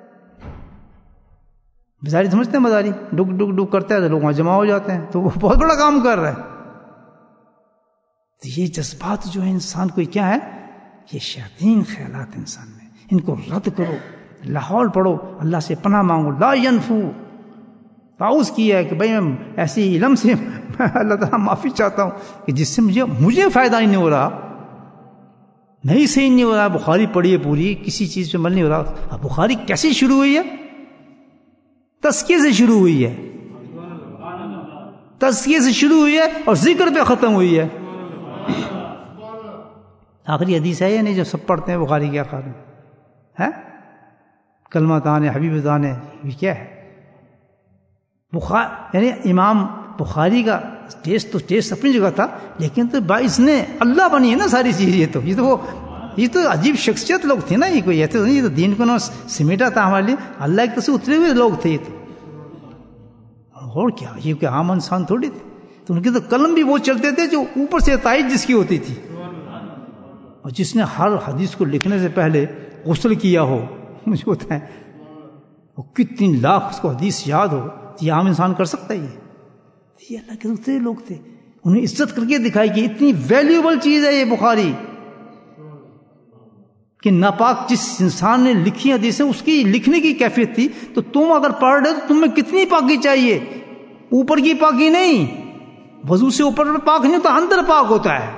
بظاہر سمجھتے ہیں مداری ڈک ڈک ڈک کرتا ہے تو لوگ وہاں جمع ہو جاتے ہیں، تو وہ بہت بڑا کام کر رہا ہے۔ تو یہ جذبات جو ہے انسان کو کیا ہے، یہ شیاطین خیالات انسان میں، ان کو رد کرو، لاہور پڑھو، اللہ سے پناہ مانگو، لا ینفو، تعوذ کیا ہے کہ بھائی میں ایسی علم سے میں اللہ تعالیٰ معافی چاہتا ہوں کہ جس سے مجھے فائدہ ہی نہیں ہو رہا، نہیں صحیح نہیں ہو رہا۔ بخاری پڑھی ہے پوری، کسی چیز پہ عمل نہیں ہو رہا۔ اب بخاری کیسے شروع ہوئی ہے؟ تزکیے سے شروع ہوئی ہے، تزکیے سے شروع ہوئی ہے اور ذکر پہ ختم ہوئی ہے۔ آخری حدیث ہے یا نہیں جو سب پڑھتے ہیں بخاری کے آخر میں ہے؟ کلمہ تانے حبیب تانے، یہ کیا ہے؟ یعنی امام بخاری کا ٹیسٹ اپنی جگہ تھا، لیکن تو باعث نے اللہ بنی ہے نا ساری چیز۔ یہ تو عجیب شخصیت لوگ تھے نا، یہ کوئی ایسے نہیں، یہ تو دین کو نہ سمیٹا تھا ہمارے لیے، اللہ کی طرف سے اترے ہوئے لوگ تھے یہ تو، اور کیا، یہ کہ عام انسان تھوڑی تھے۔ تو ان کے تو قلم بھی وہ چلتے تھے جو اوپر سے تائید جس کی ہوتی تھی، اور جس نے ہر حدیث کو لکھنے سے پہلے غسل کیا ہو، مجھے ہوتا ہے وہ کتنی لاکھ اس کو حدیث یاد ہو، یہ عام انسان کر سکتا ہے؟ یہ اللہ کے دوسرے لوگ تھے، انہیں عزت کر کے دکھائی کہ اتنی ویلیوبل چیز ہے یہ بخاری، کہ ناپاک جس انسان نے لکھی حدیثیں اس کی لکھنے کی کیفیت تھی، تو تم اگر پڑھ رہے تو تم میں کتنی پاکی چاہیے، اوپر کی پاکی نہیں، وضو سے اوپر پاک نہیں ہوتا، اندر پاک ہوتا ہے۔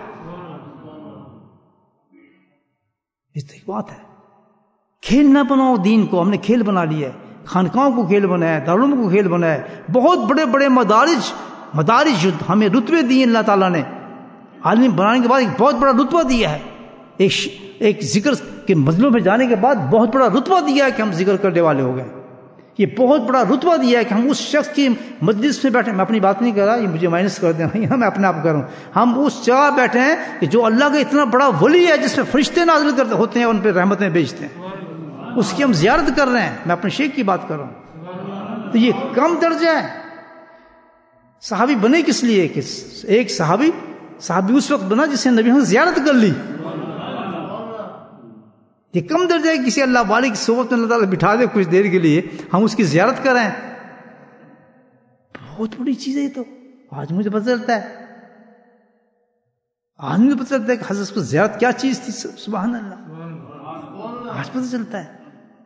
اس تو ایک بات ہے، کھیل نہ بناؤ دین کو، ہم نے کھیل بنا لیا ہے، خانقاہوں کو کھیل بنایا ہے، دارالعلوم کو کھیل بنایا ہے، بہت بڑے بڑے مدارج ہمیں رتبے دیے اللہ تعالیٰ نے، عالم بنانے کے بعد ایک بہت بڑا رتبہ دیا ہے، ایک ذکر کے مجلوں میں جانے کے بعد بہت بڑا رتبہ دیا ہے کہ ہم ذکر کرنے والے ہو گئے، یہ بہت بڑا رتبہ دیا ہے کہ ہم اس شخص کی مجلس میں بیٹھے، میں اپنی بات نہیں کر رہا، یہ مجھے مائنس کر دیں، میں اپنے آپ کر رہا ہوں، ہم اس جگہ بیٹھے ہیں کہ جو اللہ کا اتنا بڑا ولی ہے، جس میں فرشتے نازل کرتے ہوتے ہیں، ان پہ رحمتیں بھیجتے ہیں، اس کی ہم زیارت کر رہے ہیں، میں اپنے شیخ کی بات کر رہا ہوں۔ تو یہ کم درجہ ہے۔ صحابی بنے کس لیے کہ ایک صحابی اس وقت بنا جس نے نبی ہم زیارت کر لی، یہ کم درجہ ہے کسی اللہ والے کی صحبت میں اللہ تعالیٰ بٹھا دے کچھ دیر کے لیے، ہم اس کی زیارت کریں، بہت بڑی چیز ہے یہ۔ تو آج مجھے پتہ چلتا ہے، آج مجھے پتہ چلتا ہے کہ حضرت کو زیارت کیا چیز تھی، سبحان اللہ، آج پتہ چلتا ہے۔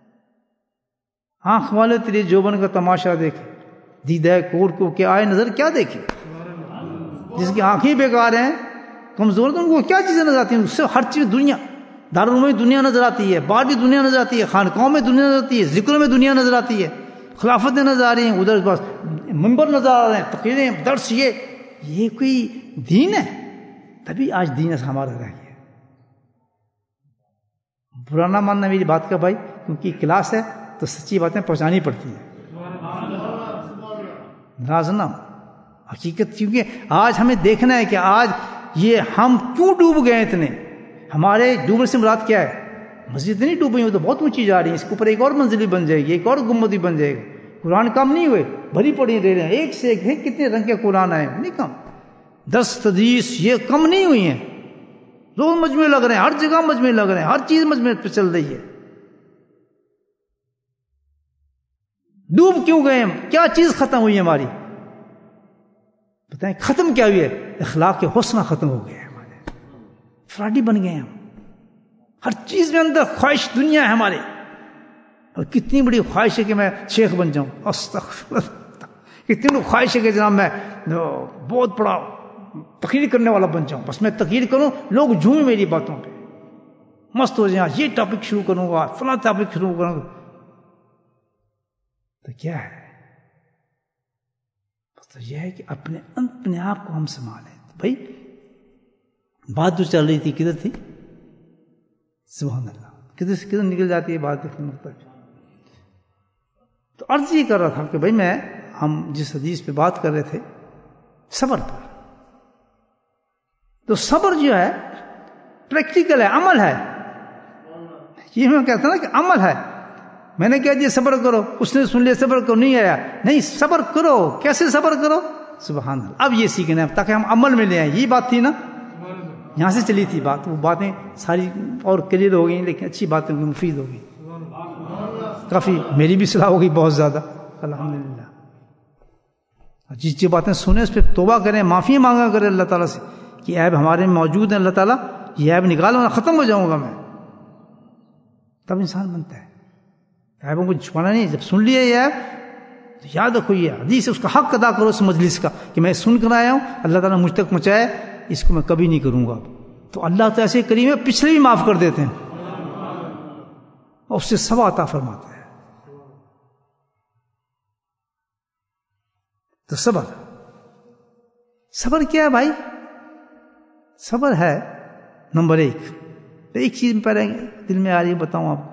آنکھ والے تیرے جوبن کا تماشا دیکھے، دیدہ کور کو کہ آئے نظر کیا دیکھے، جس کی آنکھیں بیکار ہیں، کمزور، تو ان کو کیا چیزیں نظر آتی ہیں؟ اس سے ہر چیز دنیا، دارالعلوم میں دنیا نظر آتی ہے، باہر بھی دنیا نظر آتی ہے، خانقاہوں میں دنیا نظر آتی ہے، ذکروں میں دنیا نظر آتی ہے، خلافتیں نظر آ رہی ہیں، ادھر پاس منبر نظر آ رہے ہیں، تقریریں، درس، یہ کوئی دین ہے؟ تبھی آج دین ایسا ہمارا رہ گیا۔ برا نہ ماننا میری بات کا بھائی، کیونکہ کلاس ہے تو سچی باتیں پہنچانی پڑتی ہیں، ناراض نہ ہو، حقیقت، کیونکہ آج ہمیں دیکھنا ہے کہ آج یہ ہم کیوں ڈوب گئے اتنے، ہمارے ڈوبنے سے مراد کیا ہے؟ مسجد نہیں ڈوبی ہوئی تو بہت اونچی جا رہی ہے، اس کے اوپر ایک اور منزل بھی بن جائے گی، ایک اور گنبد بھی بن جائے گا، قرآن کم نہیں ہوئے، بھری پڑی دے رہے ہیں، ایک سے ایک کتنے رنگ کے قرآن آئے، نہیں کم، 10 حدیث یہ کم نہیں ہوئی ہیں، روز مجموعے لگ رہے ہیں، ہر جگہ مجموعے لگ رہے ہیں، ہر چیز مجموعے پہ چل رہی ہے۔ ڈوب کیوں گئے ہم؟ کیا چیز ختم ہوئی ہماری؟ بتائیں ختم کیا ہوئی ہے؟ اخلاق کے حسنہ ختم ہو گئے ہمارے، فراڈی بن گئے ہم، ہر چیز میں اندر خواہش دنیا ہے ہمارے، اور کتنی بڑی خواہش ہے کہ میں شیخ بن جاؤں، استغفر اللہ، کتنی بڑی خواہش ہے کہ جناب میں بہت بڑا تقریر کرنے والا بن جاؤں، بس میں تقریر کروں، لوگ جھومیں میری باتوں پہ، مست ہو جائیں، یہ ٹاپک شروع کروں گا، فلاں ٹاپک شروع کروں گا، تو کیا ہے؟ تو یہ ہے کہ اپنے آپ کو ہم سنبھالیں۔ تو بھائی بات جو چل رہی تھی کدھر تھی؟ سبحان اللہ، کدھر سے کدھر نکل جاتی ہے بات، تو عرض یہ کر رہا تھا کہ بھائی ہم جس حدیث پہ بات کر رہے تھے صبر پر، تو صبر جو ہے پریکٹیکل ہے، عمل ہے، یہ میں کہتا ہوں نا کہ عمل ہے، میں نے کہہ دیا صبر کرو، اس نے سن لیا صبر کرو، نہیں آیا، نہیں صبر کرو، کیسے صبر کرو؟ سبحان اللہ. اب یہ سیکھنا ہے تاکہ ہم عمل میں لے آئیں. یہ بات تھی نا، یہاں سے چلی تھی بات. وہ باتیں ساری اور کلیئر ہو گئی، لیکن اچھی باتیں ہوگی، مفید ہوگی، کافی میری بھی صلاح ہوگی بہت زیادہ الحمدللہ. جس جو باتیں سنیں اس پہ توبہ کریں، معافی مانگا کریں اللہ تعالیٰ سے کہ عیب ہمارے میں موجود ہیں، اللہ تعالیٰ یہ عیب نکالو، میں ختم ہو جاؤں گا میں. تب انسان بنتا ہے. عیبوں کو چھپانا نہیں. جب سن لیا یہ عیب تو یاد رکھو یہ حدیث، اس کا حق ادا کرو اس مجلس کا کہ میں سن کر آیا ہوں، اللہ تعالیٰ نے مجھ تک پہنچایا، اس کو میں کبھی نہیں کروں گا. تو اللہ تو ایسے کریم ہے، پچھلے بھی معاف کر دیتے ہیں اور اس سے ثواب عطا فرماتا ہے. تو صبر کیا ہے بھائی؟ صبر ہے نمبر 1. ایک چیز پہلے دل میں آ رہی ہے، بتاؤں آپ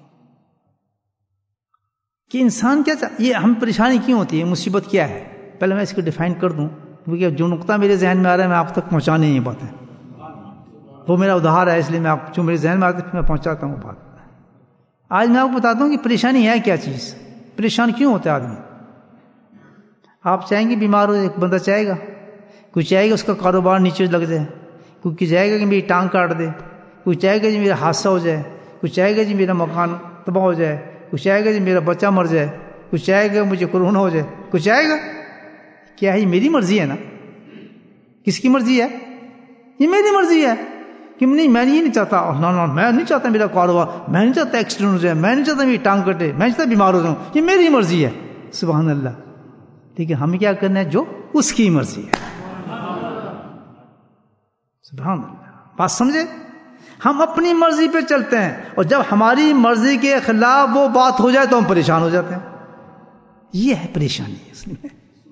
کہ انسان کیا یہ ہم پریشانی کیوں ہوتی ہے، مصیبت کیا ہے؟ پہلے میں اس کو ڈیفائن کر دوں، کیونکہ جو نقطہ میرے ذہن میں آ رہا ہے میں آپ تک پہنچانے یہ باتیں، وہ میرا ادھار ہے، اس لیے میں آپ جو میرے ذہن میں آتے میں پہنچاتا ہوں بات. آج میں آپ کو بتاتا ہوں کہ پریشانی ہے کیا چیز، پریشان کیوں ہوتا ہے آدمی. آپ چاہیں گے بیمار ہو، ایک بندہ چاہے گا، کوئی چاہے گا اس کا کاروبار نیچے لگ جائے، کوئی چاہے گا کہ میری ٹانگ کاٹ دے، کوئی چاہے گا جی میرا حادثہ ہو جائے، کوئی چاہے گا جی میرا مکان تباہ ہو جائے، کوئی چاہے گا جی میرا بچہ مر جائے، کوئی چاہے گا مجھے کورونا ہو جائے، کوئی چاہے گا. کیا ہے؟ یہ میری مرضی ہے نا. کس کی مرضی ہے؟ یہ میری مرضی ہے کہ نہیں، میں یہ نہیں چاہتا، میں نہیں چاہتا میرا کاروبار، میں نہیں چاہتا ایکسیڈنٹ ہو جائے، میں نہیں چاہتا میری ٹانگ کٹے، میں نہیں چاہتا بیمار ہو جاؤں، یہ میری مرضی ہے. سبحان اللہ. ٹھیک ہے، ہمیں کیا کرنا ہے؟ جو اس کی مرضی ہے. سبحان اللہ. بات سمجھے؟ ہم اپنی مرضی پہ چلتے ہیں، اور جب ہماری مرضی کے خلاف وہ بات ہو جائے تو ہم پریشان ہو جاتے ہیں. یہ ہے پریشانی. اس لیے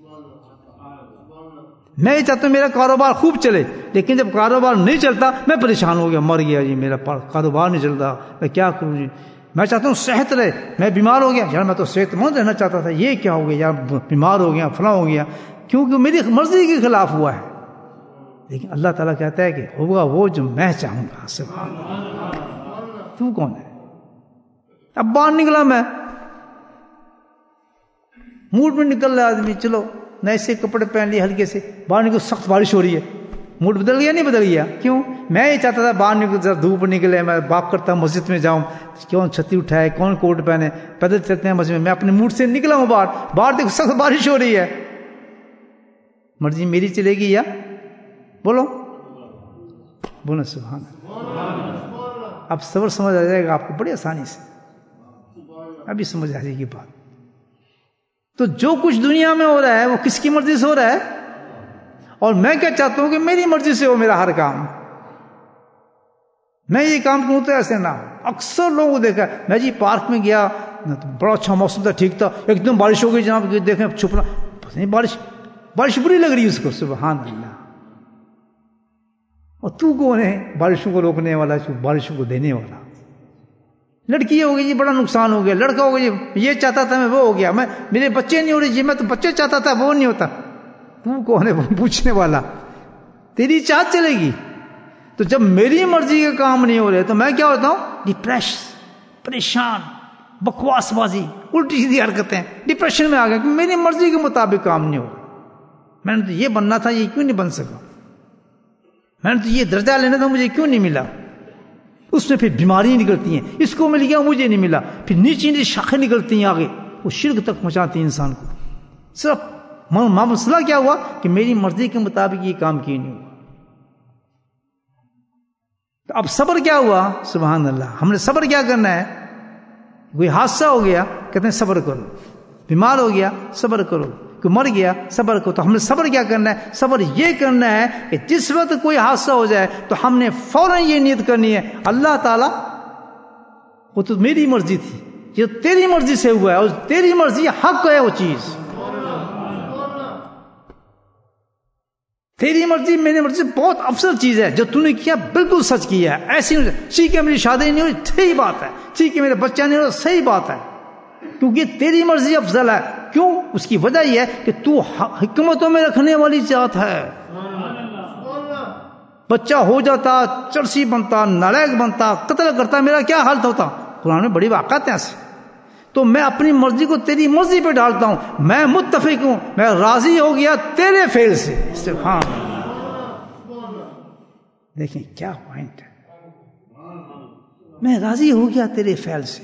میں یہ چاہتا ہوں میرا کاروبار خوب چلے، لیکن جب کاروبار نہیں چلتا میں پریشان ہو گیا، مر گیا جی، میرا کاروبار نہیں چلتا، میں کیا کروں جی. میں چاہتا ہوں صحت رہے، میں بیمار ہو گیا، یار میں تو صحت مند رہنا چاہتا تھا، یہ کیا ہو گیا یار، بیمار ہو گیا، فلاں ہو گیا، کیونکہ میری مرضی کے خلاف ہوا ہے. لیکن اللہ تعالیٰ کہتا ہے کہ ہوگا وہ جو میں چاہوں گا. سبحان اللہ. تو کون ہے؟ اب باہر نکلا میں، موڈ میں نکل رہا آدمی، چلو نئے سے کپڑے پہن لیے، ہلکے سے باہر نکل، سخت بارش ہو رہی ہے، موڈ بدل گیا؟ نہیں بدل گیا؟ کیوں؟ میں یہ چاہتا تھا باہر نکل، ذرا دھوپ نکلے، میں واک کرتا ہوں، مسجد میں جاؤں، کون چھتری اٹھائے، کون کوٹ پہنے، پیدل چلتے ہیں مسجد میں، میں اپنے موڈ سے نکلا ہوں باہر دیکھو سخت بارش ہو رہی ہے. مرضی میری چلے گی یا بولو سبحان اللہ. اب صبر سمجھ آ جائے گا آپ کو بڑی آسانی سے، ابھی سمجھ آ جائے گی بات. تو جو کچھ دنیا میں ہو رہا ہے وہ کس کی مرضی سے ہو رہا ہے؟ اور میں کیا چاہتا ہوں کہ میری مرضی سے ہو میرا ہر کام. میں یہ کام کروں تو ایسے نہ ہو. اکثر لوگوں دیکھا، میں جی پارک میں گیا، بڑا اچھا موسم تھا، ٹھیک تھا، ایک دم بارش ہو گئی جناب، دیکھیں چھپنا، نہیں بارش بری لگ رہی ہے اس کو. سبحان اللہ. اور تو کون ہے بارشوں کو روکنے والا، بارشوں کو دینے والا؟ لڑکی ہو گئی جی بڑا نقصان ہو گیا، لڑکا ہو گیا جی یہ چاہتا تھا میں وہ ہو گیا، میں میرے بچے نہیں ہو رہے جی میں تو بچے چاہتا تھا وہ نہیں ہوتا. تو کون ہے پوچھنے والا؟ تیری چاہت چلے گی. تو جب میری مرضی کے کام نہیں ہو رہے تو میں کیا ہوتا ہوں؟ ڈپریش، پریشان، بکواس بازی، الٹی سیدھی حرکتیں، ڈپریشن میں آ گیا کہ میری مرضی کے مطابق کام نہیں ہو رہا. میں نے تو یہ بننا تھا، یہ کیوں نہیں بن سکا؟ میں نے تو یہ درجہ لینا تھا، مجھے کیوں نہیں ملا؟ اس میں پھر بیماریاں نکلتی ہیں، اس کو مل گیا مجھے نہیں ملا، پھر نیچے نیچے شاخیں نکلتی ہیں آگے، وہ شرک تک پہنچاتی ہیں انسان کو. صرف مسئلہ کیا ہوا کہ میری مرضی کے مطابق یہ کام کیے نہیں ہوا. تو اب صبر کیا ہوا؟ سبحان اللہ. ہم نے صبر کیا کرنا ہے؟ کوئی حادثہ ہو گیا کہتے ہیں صبر کرو، بیمار ہو گیا صبر کرو، کوئی مر گیا صبر کرو. تو ہم نے صبر کیا کرنا ہے؟ صبر یہ کرنا ہے کہ جس وقت کوئی حادثہ ہو جائے تو ہم نے فوراً یہ نیت کرنی ہے، اللہ تعالیٰ وہ تو میری مرضی تھی، جو تیری مرضی سے ہوا ہے، اور تیری مرضی حق ہے، وہ چیز تیری مرضی میری مرضی بہت افضل چیز ہے، جو تو نے کیا بالکل سچ کیا ہے. ایسی ٹھیک ہے میری شادی نہیں ہوئی، صحیح بات ہے، ٹھیک ہے میرے بچہ نہیں ہو، صحیح بات ہے، کیونکہ تیری مرضی افضل ہے. کیوں؟ اس کی وجہ یہ ہے کہ تو حکمتوں میں رکھنے والی ذات ہے. بچہ ہو جاتا، چرسی بنتا، نالائق بنتا، قتل کرتا، میرا کیا حالت ہوتا؟ قرآن میں بڑی واقعات ہیں ایسے. تو میں اپنی مرضی کو تیری مرضی پہ ڈالتا ہوں. میں متفق ہوں, میں راضی ہو گیا تیرے فعل سے. سبحان اللہ. دیکھیں کیا پوائنٹ ہے. میں راضی ہو گیا تیرے فعل سے.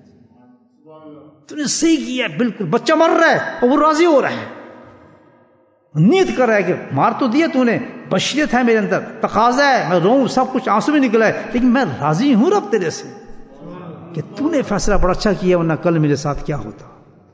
تو نے صحیح کیا بالکل. بچہ مر رہا ہے اور وہ راضی ہو رہا ہے, نیت کر رہا ہے کہ مار تو دیا تو نے, بشریت ہے میرے اندر, تقاضا ہے, میں روؤں, سب کچھ آنسو بھی نکلا ہے, لیکن میں راضی ہوں رب تیرے سے کہ تو نے فیصلہ بڑا اچھا کیا, ورنہ کل میرے ساتھ کیا ہوتا.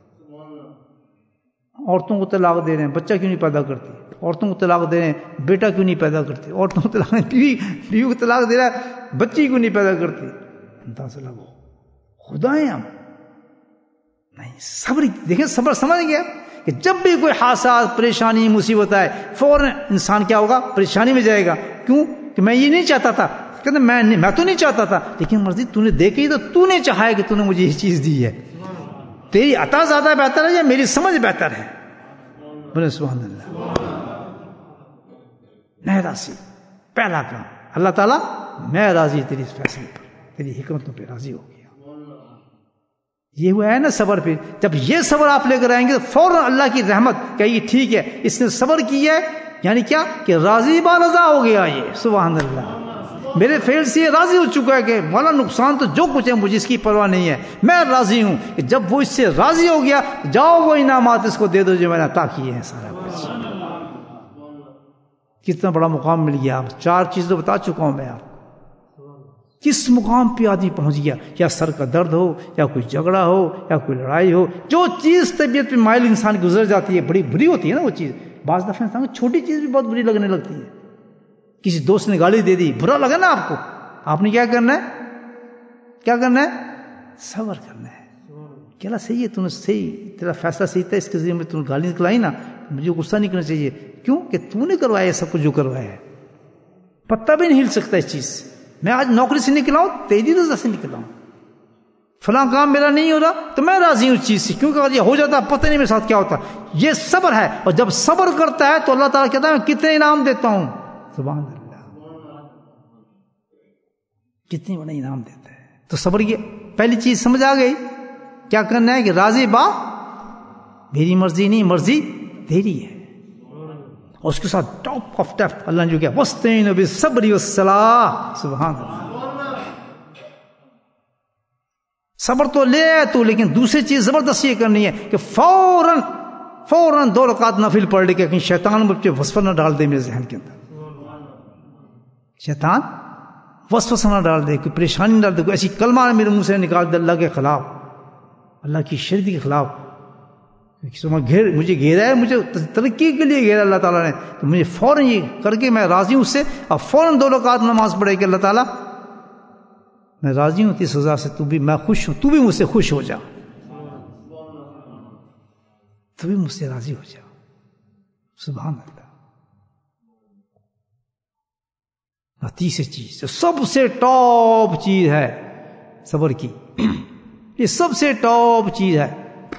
عورتوں کو طلاق دے رہے ہیں, بچہ کیوں نہیں پیدا کرتی. عورتوں کو طلاق دے رہے ہیں, بیٹا کیوں نہیں پیدا کرتی. عورتوں کو طلاق, بیوی کو طلاق دے رہا ہے, بچی کیوں نہیں پیدا کرتی. اندازہ لگو, خدا ہیں ہم نہیں. صبر دیکھیں, صبر سمجھ گیا کہ جب بھی کوئی حادثات, پریشانی, مصیبت آئے, فوراً انسان کیا ہوگا, پریشانی میں جائے گا. کیوں کہ میں یہ نہیں چاہتا تھا, کہتے میں تو نہیں چاہتا تھا, لیکن مرضی تو نے دیکھی تو تو نے چاہا ہے کہ تو نے مجھے یہ چیز دی ہے. تیری عطا زیادہ بہتر ہے یا میری سمجھ بہتر ہے. بولے سبحان اللہ. میں راضی, پہلا کام اللہ تعالیٰ میں راضی تیری اس فیصلے پر, تیری حکمتوں پہ راضی ہو گیا. یہ ہوا ہے نا صبر پہ. جب یہ صبر آپ لے کر آئیں گے تو فوراً اللہ کی رحمت کہ یہ ٹھیک ہے, اس نے صبر کیا ہے, یعنی کیا کہ راضی بالرضا ہو گیا. یہ سبحان اللہ, میرے فعل سے یہ راضی ہو چکا ہے کہ مولا نقصان تو جو کچھ ہے مجھے اس کی پرواہ نہیں ہے, میں راضی ہوں. کہ جب وہ اس سے راضی ہو گیا, جاؤ وہ انعامات اس کو دے دو جو میں نے عطا کیے ہیں سارا کچھ. کتنا بڑا مقام مل گیا. 4 چیزیں بتا چکا ہوں میں آپ. کس مقام پہ آدمی پہنچ گیا, یا سر کا درد ہو, یا کوئی جھگڑا ہو, یا کوئی لڑائی ہو, جو چیز طبیعت پہ مائل انسان کی گزر جاتی ہے, بڑی بری ہوتی ہے نا وہ چیز. بعض دفعہ انسان کو چھوٹی چیز بھی بہت بری لگنے لگتی ہے. کسی دوست نے گالی دے دی, برا لگا نا آپ کو, آپ نے کیا کرنا ہے, کیا کرنا ہے, صبر کرنا ہے. کہنا صحیح ہے, تو نے صحیح, تیرا فیصلہ صحیح تھا, اس کے ذریعے میں تو نے گالی نکلائی نا, مجھے غصہ نہیں کرنا چاہیے. کیوں کہ تو نے کروایا ہے سب کچھ جو کروایا ہے. پتہ بھی نہیں ہل سکتا اس چیز سے. میں آج نوکری سے نکلا ہوں, تیری رضا سے نکلا ہوں. فلاں کام میرا نہیں ہو رہا تو میں راضی ہوں اس چیز سے, کیونکہ اگر یہ ہو جاتا پتہ نہیں میرے ساتھ کیا ہوتا. یہ صبر ہے. اور جب صبر کرتا ہے تو اللہ تعالیٰ کہتا ہے میں کتنے انعام دیتا ہوں. سبحان اللہ, کتنی بڑا انعام دیتا ہے. تو صبر کی پہلی چیز سمجھ آ گئی, کیا کرنا ہے کہ راضی با, میری مرضی نہیں, مرضی تیری ہے. اور اس کے ساتھ ٹاپ آف ٹاپ اللہ نے جو کیا, وَاسْتَعِينُوا بِالصَّبْرِ وَالصَّلَاةِ. سبحان اللہ, صبر تو لے تو, لیکن دوسری چیز زبردست یہ کرنی ہے کہ فوراً 2 رکعت نفل پڑھ لے, کہ شیطان مجھ پہ وسوسہ نہ ڈال دے میرے ذہن کے اندر. شیطان وسوسہ نہ ڈال دے, کوئی پریشانی نہ ڈال دے, کوئی ایسی کلمہ میرے منہ سے نکال دے اللہ کے خلاف, اللہ کی شریعت کے خلاف. مجھے گھیرا ہے, مجھے ترقی کے لیے گھیرا اللہ تعالیٰ نے, تو مجھے فوراً یہ کر کے میں راضی ہوں اس سے, اور فوراً 2 رکعت نماز پڑھے کہ اللہ تعالیٰ میں راضی ہوں تیری سزا سے, تو بھی میں خوش ہوں, تو بھی مجھ سے خوش ہو جا, تو بھی مجھ سے راضی ہو جا. سبحان اللہ. تیسری چیز جو سب سے ٹاپ چیز ہے صبر کی, یہ سب سے ٹاپ چیز ہے,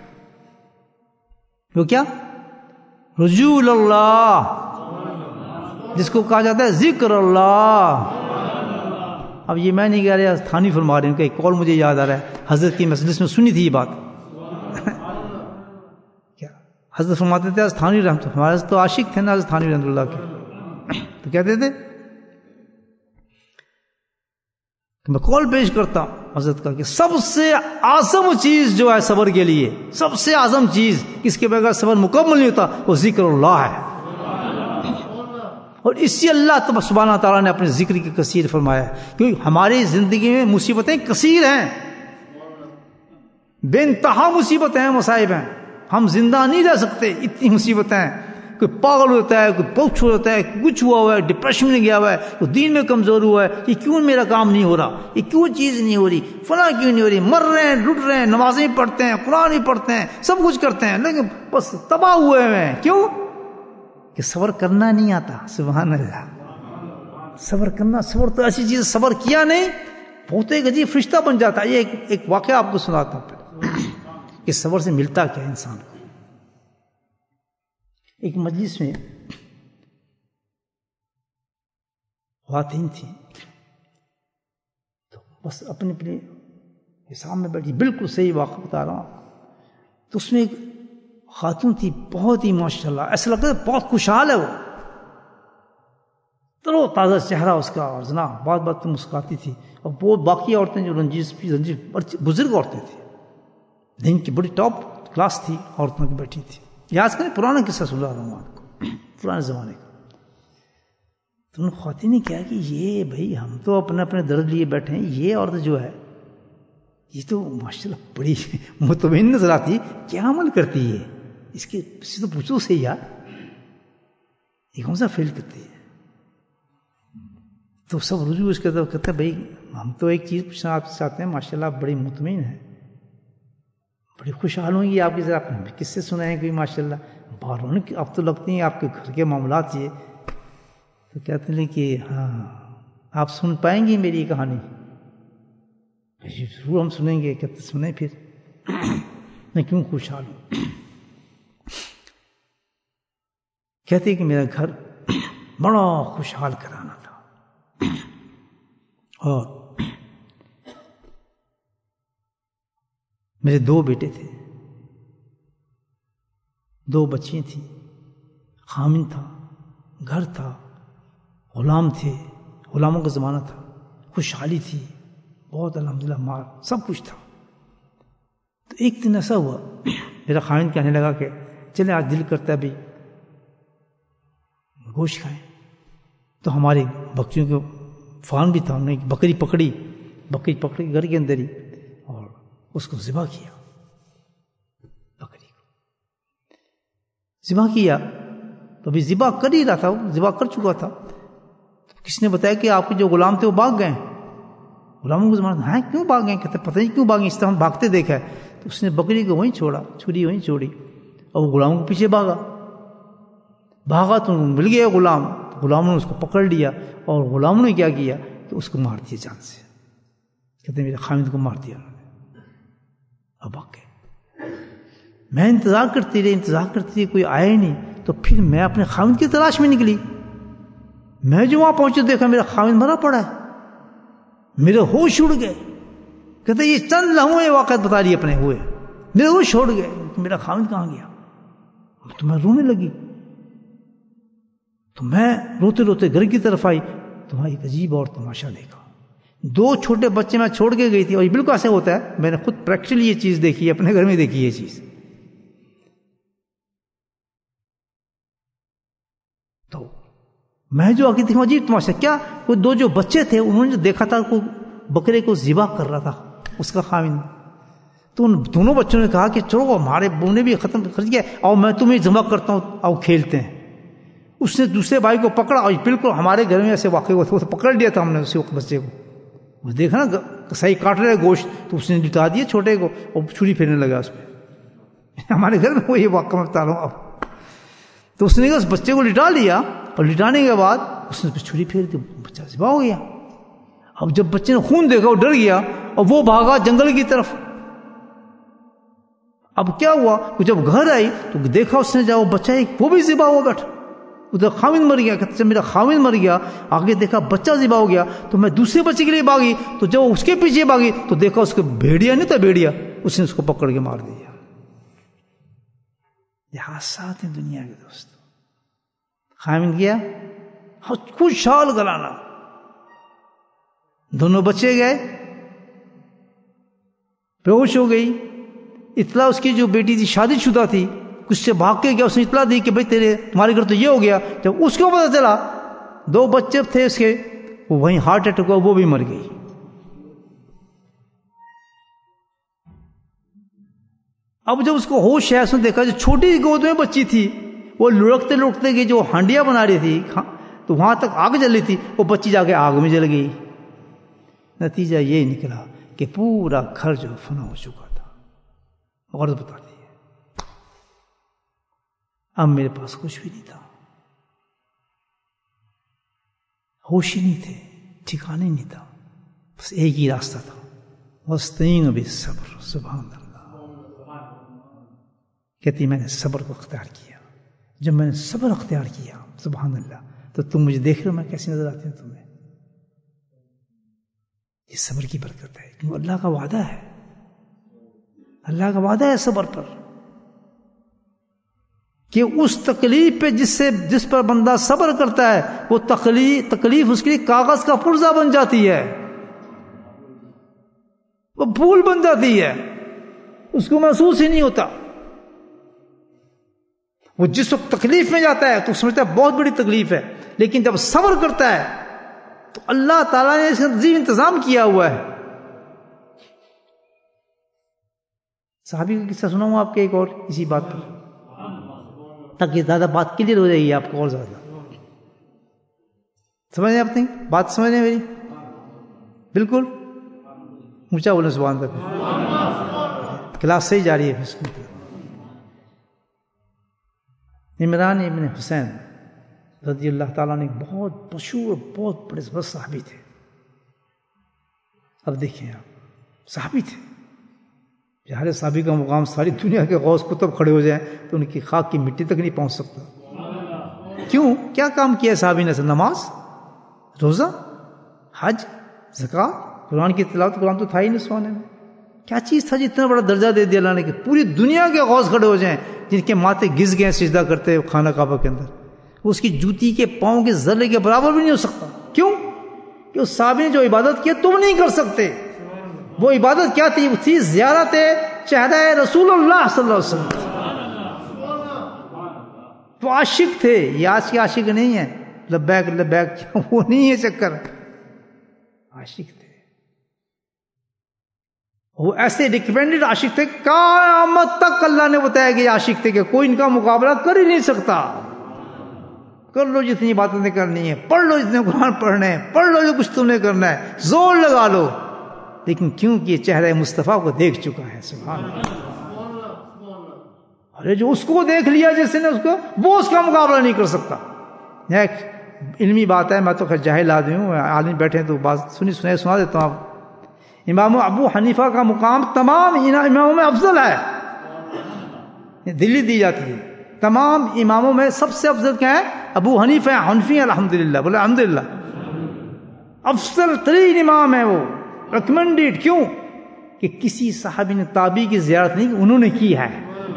وہ کیا, رجوع اللہ, جس کو کہا جاتا ہے ذکر اللہ. اب یہ میں نہیں کہہ رہا, تھانی فرما رہے ہیں, کہ ایک قول مجھے یاد آ رہا ہے, حضرت کی مجلس میں سنی تھی یہ بات. کیا حضرت فرماتے تھے, تھانی رحمت, ہمارے تو عاشق تھے نا حضرت تھانی رحمت اللہ کے, تو کہتے تھے کہ میں قول پیش کرتا ہوں حضرت کا کہ سب سے اعظم چیز جو ہے صبر کے لیے, سب سے اعظم چیز اس کے بغیر صبر مکمل نہیں ہوتا, وہ ذکر اللہ ہے. اور اسی اللہ سبحانہ تعالیٰ نے اپنے ذکر کی کثیر فرمایا ہے, کیونکہ ہماری زندگی میں مصیبتیں کثیر ہیں, بے انتہا مصیبتیں ہیں, مصائب ہیں, ہم زندہ نہیں رہ سکتے, اتنی مصیبتیں ہیں. کوئی پاگل ہوتا ہے, کوئی پوچھ ہوتا ہے, کچھ ہوا ہوا ہے, ڈپریشن میں گیا ہوا ہے, کوئی دین میں کمزور ہوا ہے, یہ کیوں میرا کام نہیں ہو رہا, یہ کیوں چیز نہیں ہو رہی, فلاں کیوں نہیں ہو رہی, مر رہے ہیں, لٹ رہے ہیں, نمازیں پڑھتے ہیں, قرآن پڑھتے ہیں, سب کچھ کرتے ہیں, لیکن بس تباہ ہوئے ہیں. کیوں کہ صبر کرنا نہیں آتا. سبحان اللہ, صبر کرنا, صبر تو ایسی چیز, صبر کیا نہیں بہت ایک عجیب فرشتہ بن جاتا ہے. یہ ایک واقعہ آپ کو سناتا ہوں کہ صبر سے ملتا کیا انسان کو. ایک مجلس میں خواتین تھی, تو بس اپنے یہ سامنے بیٹھی، بالکل صحیح واقعہ بتا رہا ہوں آپ کو۔ تو اس میں ایک خاتون تھی، بہت ہی ماشاءاللہ ایسا لگتا ہے بہت خوشحال ہے، وہ ترو تازہ چہرہ اس کا، اور جناب بات بات پہ مسکراتی تھی۔ اور وہ باقی عورتیں جو رنجیز بزرگ عورتیں تھیں، دین کی بڑی ٹاپ کلاس تھی، عورتوں کی بیٹھی تھی۔ یاد کریں، پرانا قصہ سن رہا ہوں آپ کو، پرانے زمانے کا۔ تو ان خواتین نے کہا کہ یہ بھائی ہم تو اپنے اپنے درد لیے بیٹھے ہیں، یہ عورت جو ہے یہ تو ماشاءاللہ بڑی مطمئن نظر آتی، کیا عمل کرتی ہے، اس کے سے تو پوچھو سے یار یہ کون سا فیل کرتی ہے۔ تو سب رجوع اس کے طرف کہتا ہے، بھائی ہم تو ایک چیز پوچھنا آپ سے چاہتے ہیں، ماشاءاللہ آپ بڑی مطمئن ہیں، بڑی خوشحال ہوں گی آپ کی، ذرا کس سے سنا ہے کوئی ماشاءاللہ باہر، اب تو لگتی ہیں آپ کے گھر کے معاملات یہ۔ تو کہتے ہیں کہ ہاں آپ سن پائیں گی میری کہانی؟ ضرور ہم سنیں گے۔ کہتے سنیں پھر، میں کیوں خوشحال ہوں؟ کہتے کہ میرا گھر بڑا خوشحال کرانا تھا، اور میرے 2 بیٹے تھے، 2 بچیاں تھیں، خامن تھا، گھر تھا، غلام تھے، غلاموں کا زمانہ تھا، خوشحالی تھی بہت، الحمدللہ مال سب کچھ تھا۔ تو ایک دن ایسا ہوا، میرا خامن کہنے لگا کہ چلے آج دل کرتا ہے بھی گوشت کھائیں۔ تو ہمارے بکریوں کے فارم بھی تھا، انہوں نے بکری پکڑی گھر کے اندر ہی، اور اس کو ذبح کیا، بکری کو ذبح کیا۔ تو ابھی ذبح کر ہی رہا تھا، وہ ذبح کر چکا تھا۔ تو کس نے بتایا کہ آپ کے جو غلام تھے وہ بھاگ گئے۔ غلاموں کو زمانہ ہاں کیوں بھاگ گئے؟ کہتے پتہ نہیں کیوں بھاگے، اس طرح ہم بھاگتے دیکھا ہے۔ تو اس نے بکری کو وہیں چھوڑا، چھری وہیں چھوڑی، اور وہ غلاموں کے پیچھے بھاگا تو مل گیا غلام، غلاموں نے اس کو پکڑ لیا، اور غلاموں نے کیا کیا کہ اس کو مار دیا جان سے۔ کہتے میرے خامد کو مار دیا انہوں نے، اب بھاگ گئے۔ میں انتظار کرتی رہی، کوئی آیا ہی نہیں۔ تو پھر میں اپنے خامد کی تلاش میں نکلی۔ میں جو وہاں پہنچے دیکھا میرا خامد مرا پڑا ہے، میرے ہوش اڑ گئے۔ کہتے یہ چند لمحے واقعات بتا رہی اپنے ہوئے، میرے ہوش اڑ گئے، میرا خامد کہاں گیا؟ تو میں رونے لگی۔ تو میں روتے روتے گھر کی طرف آئی، تو ایک عجیب اور تماشا دیکھا۔ 2 چھوٹے بچے میں چھوڑ کے گئی تھی، اور یہ بالکل ایسے ہوتا ہے، میں نے خود پریکٹیکلی یہ چیز دیکھی ہے، اپنے گھر میں دیکھی یہ چیز۔ تو میں جو آگے دیکھا عجیب تماشا، کیا وہ 2 جو بچے تھے انہوں نے دیکھا تھا کو بکرے کو ذبح کر رہا تھا اس کا خامن۔ تو ان دونوں بچوں نے کہا کہ چلو ہمارے بونے بھی ختم کر دیا، اور میں تمہیں ذبح کرتا ہوں، آؤ کھیلتے ہیں۔ اس نے دوسرے بھائی کو پکڑا، اور بالکل ہمارے گھر میں ایسے واقع ہوا تھا، پکڑ لیا تھا ہم نے اسی وقت بچے کو۔ وہ دیکھا نا صحیح کاٹ رہا ہے گوشت، تو اس نے لٹا دیا چھوٹے کو، اور چھری پھیرنے لگا اس پہ۔ ہمارے گھر میں وہ یہ واقعہ میں بتا رہا ہوں اب۔ تو اس نے اس بچے کو لٹا لیا، اور لٹانے کے بعد اس نے چھری پھیر دی، بچہ ذبح ہو گیا۔ اب جب بچے نے خون دیکھا وہ ڈر گیا، اور وہ بھاگا جنگل کی طرف۔ اب کیا ہوا کہ جب گھر آئی تو دیکھا اس نے، جا وہ بچہ وہ بھی ذبح ہوا بیٹھا، ادھر خامد مر گیا۔ کہتے میرا خامد مر گیا، آگے دیکھا بچہ ذبح ہو گیا۔ تو میں دوسرے بچے کے لیے بھاگی، تو جب اس کے پیچھے بھاگی تو دیکھا اس کو بھیڑیا نہیں تھا، بھیڑیا، اس نے اس کو پکڑ کے مار دیا۔ یہ حادثات ہیں دنیا کے دوست۔ خامد گیا، خوشحال گلانا، دونوں بچے گئے، بے ہوش ہو گئی۔ اطلاع اس کی جو بیٹی تھی شادی شدہ تھی، کچھ سے بھاگ کے گیا، اس نے اطلاع دی کہ بھائی تمہارے گھر تو یہ ہو گیا۔ جب اس کو پتا چلا 2 بچے تھے اس کے، وہ وہیں ہارٹ اٹیک ہوا، وہ بھی مر گئی۔ اب جب اس کو ہوش ہے، اس نے دیکھا جو چھوٹی گود میں بچی تھی وہ لڑکتے لڑکتے گئی، جو ہانڈیاں بنا رہی تھی تو وہاں تک آگ جل رہی تھی، وہ بچی جا کے آگ میں جل گئی۔ نتیجہ یہ نکلا کہ پورا گھر جو فنا ہو چکا تھا۔ عورت بتاتی ہے اب میرے پاس کچھ بھی نہیں تھا، ہوش ہی نہیں تھے، ٹھکانے نہیں تھا، بس ایک ہی راستہ تھا، وَاسْتَعِينُوا بِالصَّبْرِ۔ سبحان اللہ۔ کہتی میں نے صبر کو اختیار کیا، جب میں نے صبر اختیار کیا، سبحان اللہ، تو تم مجھے دیکھ رہے ہو میں کیسی نظر آتی ہوں تمہیں؟ یہ صبر کی برکت ہے، کیونکہ اللہ کا وعدہ ہے اللہ کا وعدہ ہے صبر پر کہ اس تکلیف پہ جس پر بندہ صبر کرتا ہے وہ تکلیف اس کے لیے کاغذ کا پرزہ بن جاتی ہے، وہ پھول بن جاتی ہے، اس کو محسوس ہی نہیں ہوتا۔ وہ جس وقت تکلیف میں جاتا ہے تو سمجھتا ہے بہت بڑی تکلیف ہے، لیکن جب صبر کرتا ہے تو اللہ تعالیٰ نے اس کا عظیم انتظام کیا ہوا ہے۔ صحابی کا قصہ سناؤں آپ کے ایک اور اسی بات پر، تاکہ زیادہ بات کلیئر ہو جائے گی آپ کو اور زیادہ سمجھ آپ نہیں بات سمجھ رہے ہیں میری؟ بالکل اونچا بولے سبحان اللہ، کلاس صحیح جاری ہے۔ عمران ابن حسین رضی اللہ تعالیٰ نے بہت مشہور بہت بڑے زبردست صحابی تھے۔ اب دیکھیں آپ صحابی تھے، ہر صحابی کا مقام ساری دنیا کے غوث کتب کھڑے ہو جائیں تو ان کی خاک کی مٹی تک نہیں پہنچ سکتا۔ کیوں؟ کیا کام کیا صحابی نے؟ نماز، روزہ، حج، زکوٰۃ، قرآن کی تلاوت۔ قرآن تو تھا ہی نہیں اس زمانے میں، کیا چیز تھا جتنا بڑا درجہ دے دیا اللہ نے کہ پوری دنیا کے غوث کھڑے ہو جائیں، جن کے ماتھے گھس گئے سجدہ کرتے خانہ کعبہ کے اندر، اس کی جوتی کے پاؤں کے ذرے کے برابر بھی نہیں ہو سکتا۔ کیوں؟ کہ اس صحابی نے جو عبادت کی تم نہیں کر سکتے۔ وہ عبادت کیا تھی؟ وہ تھی زیارت چہرہ رسول اللہ صلی اللہ علیہ وسلم۔ تو عاشق تھے، یہ آج کے عاشق نہیں ہے لبیک لبیک، وہ نہیں ہے چکر، عاشق تھے وہ، ایسے ریکمینڈڈ عاشق تھے، قیامت تک اللہ نے بتایا کہ یہ عاشق تھے کہ کوئی ان کا مقابلہ کر ہی نہیں سکتا۔ کر لو جتنی باتیں کرنی ہے، پڑھ لو جتنے قرآن پڑھنے ہیں، پڑھ لو جو کچھ تم نے کرنا ہے، زور لگا لو، لیکن کیونکہ یہ چہرہ مصطفیٰ کو دیکھ چکا ہے۔ سبحان اللہ، ارے جو اس کو دیکھ لیا جس نے اس کو، وہ اس کا مقابلہ نہیں کر سکتا۔ ایک علمی بات ہے، میں تو خیر جاہل آدمی ہوں، عالم بیٹھے ہیں تو بات سنا دیتا ہوں آپ۔ امام ابو حنیفہ کا مقام تمام اماموں میں افضل ہے، دلی دی جاتی ہے، تمام اماموں میں سب سے افضل کیا ہے؟ ابو حنیفہ حنفی الحمدللہ، بولے الحمدللہ، افضل ترین امام ہے وہ، ریکمینڈڈ۔ کیوں؟ کہ کسی صحابی نے تابعی کی زیارت نہیں کی، انہوں نے کی ہے۔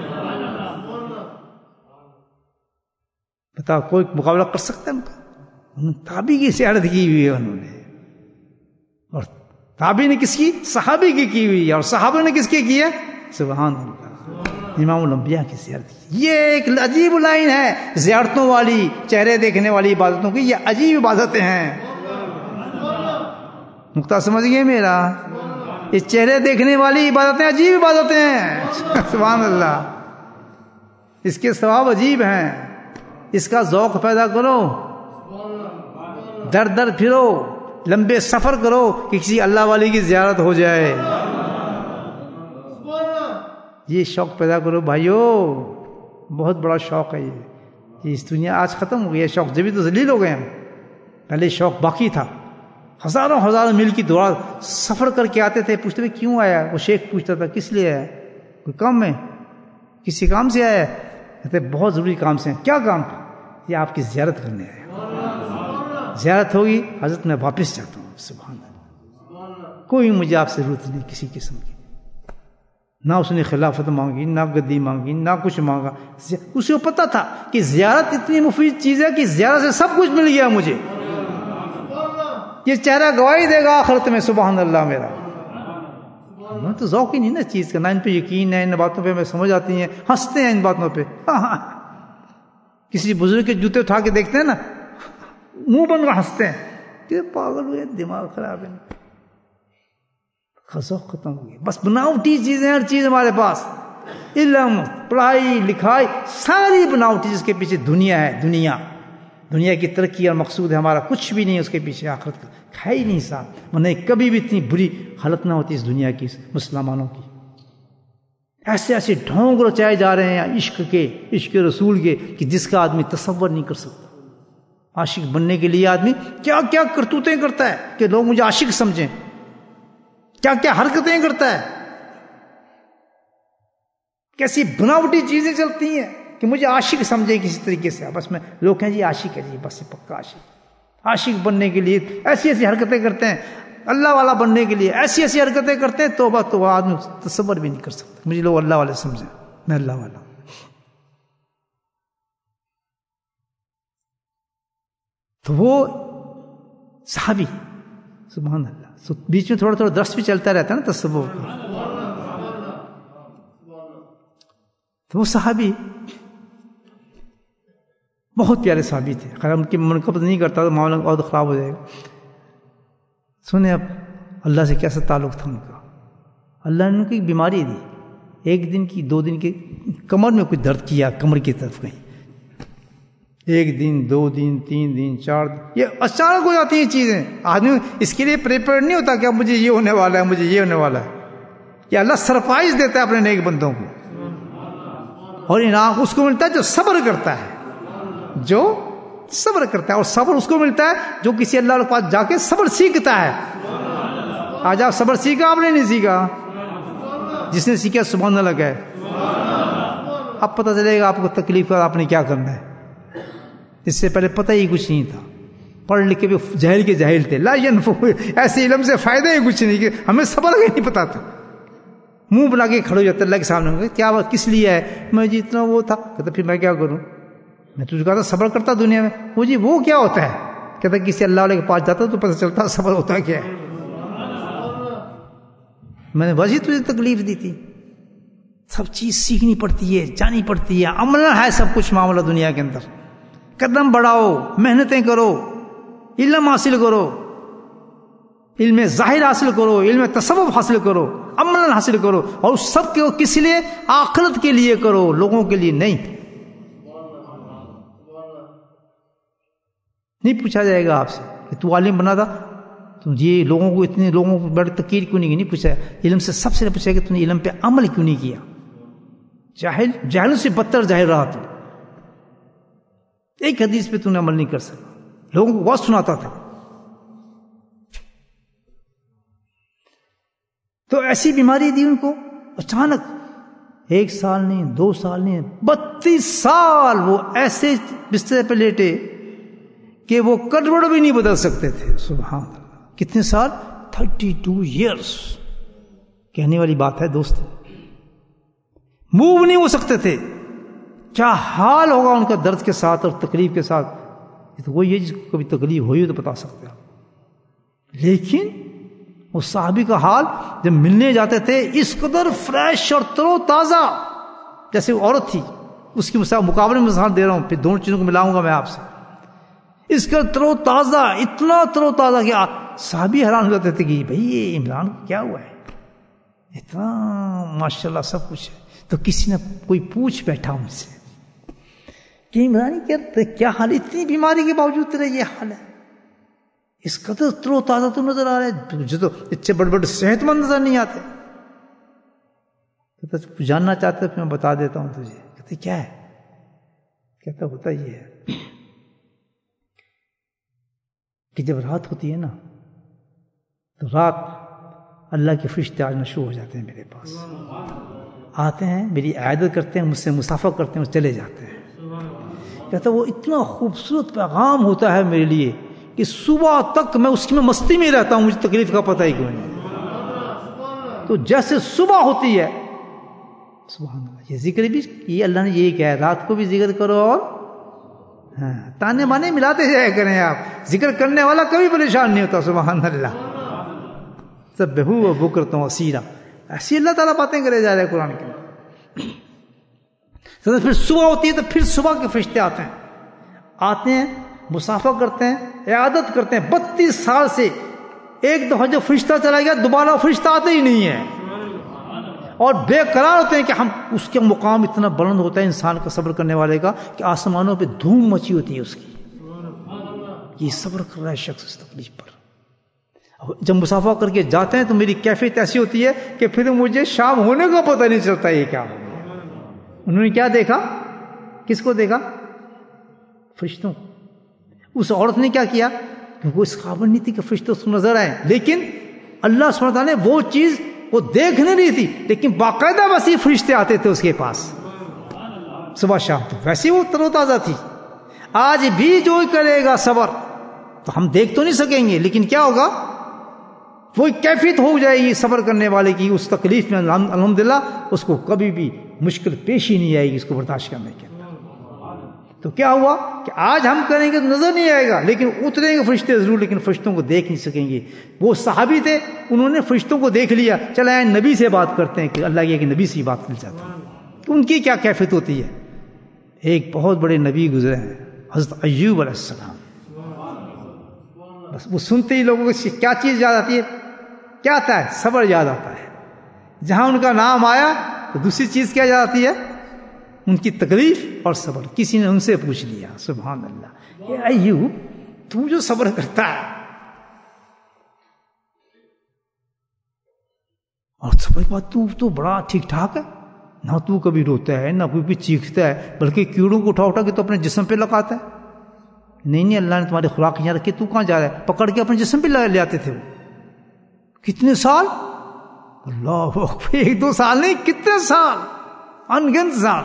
بتا کوئی مقابلہ کر سکتا ہے ان کا؟ انہوں نے تابعی کی زیارت کی ہوئی ہے انہوں نے، اور تابعی نے کس کی؟ صحابی کی ہوئی ہے، اور صحابہ نے کس کی ہے؟ سبحان اللہ، امام الانبیاء کی زیارت کی۔ یہ ایک عجیب لائن ہے زیارتوں والی، چہرے دیکھنے والی عبادتوں کی، یہ عجیب عبادتیں ہیں۔ نقطہ سمجھ گئے میرا؟ یہ چہرے دیکھنے والی عبادتیں عجیب عبادتیں ہیں، سبحان اللہ، اس کے ثواب عجیب ہیں، اس کا ذوق پیدا کرو، در در پھرو، لمبے سفر کرو کہ کسی اللہ والی کی زیارت ہو جائے، یہ شوق پیدا کرو بھائیو، بہت بڑا شوق ہے یہ اس دنیا آج ختم ہو گیا شوق، جبھی تو ذلیل ہو گئے ہم، پہلے شوق باقی تھا، ہزاروں میل کی دوڑ سفر کر کے آتے تھے، پوچھتے تھے کیوں آیا؟ وہ شیخ پوچھتا تھا کس لیے آیا؟ کوئی کام میں، کسی کام سے آیا؟ کہتے بہت ضروری کام سے۔ کیا کام؟ یہ آپ کی زیارت کرنے آیا، زیارت ہوگی حضرت میں واپس جاتا ہوں۔ سبحان اللہ، کوئی مجھے آپ سے ضرورت نہیں کسی قسم کی، نہ اس نے خلافت مانگی، نہ گدی مانگی، نہ کچھ مانگا، اسے کو پتا تھا کہ زیارت اتنی مفید چیز ہے کہ زیارت سے سب کچھ مل گیا مجھے، یہ چہرہ گواہی دے گا آخرت میں۔ سبحان اللہ، میرا میں تو ذوق ہی نہیں نا چیز کا، نہ ان پہ یقین ہے، ان باتوں پہ میں سمجھ آتی ہیں، ہنستے ہیں ان باتوں پہ۔ کسی بزرگ کے جوتے اٹھا کے دیکھتے ہیں نا، منہ بن کر ہنستے ہیں کہ پاگل ہوئے، دماغ خراب ہے، ذوق ختم ہو گیا، بس بناوٹی چیزیں، ہر چیز ہمارے پاس، علم، پڑھائی لکھائی، ساری بناوٹی، جس کے پیچھے دنیا ہے، دنیا کی ترقی اور مقصود ہے ہمارا، کچھ بھی نہیں اس کے پیچھے آخرت کا ہے ہی نہیں صاحب، ورنہ کبھی بھی اتنی بری حالت نہ ہوتی اس دنیا کی، مسلمانوں کی۔ ایسے ڈھونگ رچائے جا رہے ہیں عشق رسول کے کہ جس کا آدمی تصور نہیں کر سکتا۔ عاشق بننے کے لیے آدمی کیا کیا کرتوتیں کرتا ہے کہ لوگ مجھے عاشق سمجھیں، کیا کیا حرکتیں کرتا ہے، کیسی بناوٹی چیزیں چلتی ہیں کہ مجھے عاشق سمجھے کسی طریقے سے، بس میں لوگ کہیں جی عاشق ہے، جی بس پکا عاشق بننے کے لیے ایسی حرکتیں کرتے ہیں۔ اللہ والا بننے کے لیے ایسی ایسی حرکتیں کرتے ہیں توبہ تو آدمی تصور بھی نہیں کر سکتا. مجھے لوگ اللہ والے سمجھیں، میں اللہ والا ہوں. تو وہ صحابی، سبحان اللہ. تو بیچ میں تھوڑا تھوڑا درس بھی چلتا رہتا ہے نا تصور کا. تو وہ صحابی بہت پیارے صحابی تھے. خیر ان کی منقبت نہیں کرتا تو معاملہ اور خراب ہو جائے گا. سنیں اب اللہ سے کیسا تعلق تھا ان کا. اللہ نے ان کو ایک بیماری دی، 1 دن کی 2 دن کی، کمر میں کچھ درد کیا، کمر کی طرف کہیں. 1 دن 2 دن 3 دن 4 دن، یہ اچانک ہو جاتی ہیں چیزیں. آدمی اس کے لیے پریپیئر نہیں ہوتا کہ اب مجھے یہ ہونے والا ہے، مجھے یہ ہونے والا ہے. کہ اللہ سرپرائز دیتا ہے اپنے نیک بندوں کو، اور انعام اس کو ملتا ہے جو صبر کرتا ہے، جو صبر کرتا ہے. اور صبر اس کو ملتا ہے جو کسی اللہ کے پاس جا کے صبر سیکھتا ہے. آج آپ صبر سیکھا، آپ نے نہیں سیکھا. جس نے سیکھا سبحان اللہ کہے. اب پتہ چلے گا آپ کو تکلیف کا آپ نے کیا کرنا ہے. اس سے پہلے پتہ ہی کچھ نہیں تھا، پڑھ لکھ کے بھی جاہل کے جاہل تھے. لا ینفع، ایسے علم سے فائدہ ہی کچھ نہیں، کہ ہمیں صبر کا نہیں پتا تھا. منہ بنا کے کھڑے ہو جاتے اللہ کے سامنے، کیا کس لیے ہے؟ میں جی اتنا وہ تھا. کہتا پھر میں کیا کروں؟ میں تجھے کہا تھا صبر کرتا دنیا میں. وہ جی وہ کیا ہوتا ہے؟ کہتا کسی اللہ والے کے پاس جاتا تو پتہ چلتا صبر ہوتا کیا ہے. میں نے وجہ تجھے تکلیف دی تھی. سب چیز سیکھنی پڑتی ہے، جانی پڑتی ہے، عمل ہے سب کچھ معاملہ دنیا کے اندر. قدم بڑھاؤ، محنتیں کرو، علم حاصل کرو، علم ظاہر حاصل کرو، علم تصوف حاصل کرو، عمل حاصل کرو. اور اس سب کو کس لیے؟ آخرت کے لیے کرو، لوگوں کے لیے نہیں. نہیں پوچھا جائے گا آپ سے کہ تو عالم بنا تھا، تو یہ لوگوں کو اتنے لوگوں کو بڑی تقریر کیوں نہیں کی؟ نہیں پوچھا. علم سے سب سے پوچھا کہ تو نے علم پہ عمل کیوں نہیں کیا؟ جاہل سے بدتر جاہل رہا تو. ایک حدیث پہ تو نے عمل نہیں کر سکا، لوگوں کو بہت سناتا تھا. تو ایسی بیماری دی ان کو اچانک. 1 سال نہیں، 2 سال نہیں، 32 سال وہ ایسے بستر پہ لیٹے کہ وہ کروڑ بھی نہیں بدل سکتے تھے. سبحان اللہ. کتنے سال؟ 32 ایئرس. کہنے والی بات ہے دوست. موو نہیں ہو سکتے تھے. کیا حال ہوگا ان کا درد کے ساتھ اور تکلیف کے ساتھ. تو وہ یہ جس کو کبھی تکلیف ہوئی تو بتا سکتے ہیں. لیکن وہ صحابی کا حال جب ملنے جاتے تھے اس قدر فریش اور تر و تازہ، جیسے وہ عورت تھی. اس کی مقابلے میں مثال دے رہا ہوں، پھر دونوں چیزوں کو ملاؤں گا میں آپ سے. اس کا تر و تازہ، اتنا تر و تازہ کہ صحابی حیران ہو جاتے تھے کہ بھئی یہ عمران کو کیا ہوا ہے، اتنا ماشاءاللہ سب کچھ ہے. تو کسی نے کوئی پوچھ بیٹھا ان سے کہ عمران کیا حال، اتنی بیماری کے باوجود تیرا یہ حال ہے، اس قدر تر و تازہ تو نظر آ رہا ہے، مجھے تو اتنے بڑے بڑے صحت مند نظر نہیں آتے. کہتا جاننا چاہتے پھر میں بتا دیتا ہوں تجھے. کہتے کیا ہے؟ کہتا ہوتا یہ ہے کہ جب رات ہوتی ہے نا تو رات اللہ کے فرشتے آنا شروع ہو جاتے ہیں میرے پاس. آتے ہیں، میری عیادت کرتے ہیں، مجھ سے مصافحہ کرتے ہیں اور چلے جاتے ہیں. کہتا وہ اتنا خوبصورت پیغام ہوتا ہے میرے لیے کہ صبح تک میں اس کی مستی میں رہتا ہوں، مجھے تکلیف کا پتہ ہی کیوں نہیں. تو جیسے صبح ہوتی ہے، سبحان اللہ، یہ ذکر بھی یہ اللہ نے یہی کہا ہے رات کو بھی ذکر کرو. اور ہاں تانے بانے ملاتے جایا کریں. آپ ذکر کرنے والا کبھی پریشان نہیں ہوتا. سبحان اللہ. سبحوا بکرۃ واصیلا، ایسی اللہ تعالیٰ باتیں کرے جا رہے ہیں قرآن کے. تو پھر صبح ہوتی ہے تو پھر صبح کے فرشتے آتے ہیں مصافحہ کرتے ہیں، عیادت کرتے ہیں. 32 سال سے ایک دفعہ جو فرشتہ چلا گیا دوبارہ فرشتہ آتے ہی نہیں ہے، اور بے قرار ہوتے ہیں کہ ہم اس کے مقام اتنا بلند ہوتا ہے انسان کا صبر کرنے والے کا کہ آسمانوں پہ دھوم مچی ہوتی ہے اس کی. یہ صبر کر رہا ہے شخص اس تکلیف پر. جب مصافحہ کر کے جاتے ہیں تو میری کیفیت ایسی ہوتی ہے کہ پھر مجھے شام ہونے کا پتہ نہیں چلتا یہ کیا ہو گیا. انہوں نے کیا دیکھا؟ کس کو دیکھا؟ فرشتوں. اس عورت نے کیا کیا؟ کیونکہ وہ اس قابل نہیں تھی کہ فرشتے اس کو نظر آئے، لیکن اللہ سبحانہ تعالیٰ نے وہ چیز وہ دیکھ نہیں رہی تھی، لیکن باقاعدہ وسیع فرشتے آتے تھے اس کے پاس صبح شام. تو ویسے وہ تر و تازہ تھی. آج بھی جو کرے گا صبر تو ہم دیکھ تو نہیں سکیں گے، لیکن کیا ہوگا؟ وہ کیفیت ہو جائے گی صبر کرنے والے کی اس تکلیف میں، الحمدللہ اس کو کبھی بھی مشکل پیش ہی نہیں آئے گی اس کو برداشت کرنے کے اندر۔ تو کیا ہوا کہ آج ہم کریں گے تو نظر نہیں آئے گا، لیکن اتریں گے فرشتے ضرور، لیکن فرشتوں کو دیکھ نہیں سکیں گے۔ وہ صحابی تھے، انہوں نے فرشتوں کو دیکھ لیا، چلا آئے نبی سے بات کرتے ہیں کہ اللہ کے نبی سے بات مل جاتا ہے، تو ان کی کیا کیفیت ہوتی ہے۔ ایک بہت بڑے نبی گزرے ہیں، حضرت ایوب علیہ السلام۔ بس وہ سنتے ہی لوگوں کو کیا چیز یاد آتی ہے؟ کیا آتا ہے؟ صبر یاد آتا ہے۔ جہاں ان کا نام آیا تو دوسری چیز کیا یاد آتی ہے؟ ان کی تکلیف اور صبر۔ کسی نے ان سے پوچھ لیا، سبحان اللہ، اے ایوب تو جو صبر کرتا ہے اور صبر کے بعد تو بڑا ٹھیک ٹھاک ہے، نہ تو کبھی روتا ہے نہ کوئی بھی چیختا ہے، بلکہ کیڑوں کو اٹھا کے تو اپنے جسم پہ لگاتا ہے۔ نہیں اللہ نے تمہاری خوراک یہاں رکھی، تو کہاں جا رہا ہے؟ پکڑ کے اپنے جسم پہ لے آتے تھے۔ وہ کتنے سال؟ اللہ اکبر، 1-2 سال نہیں، کتنے سال، انگنت سال۔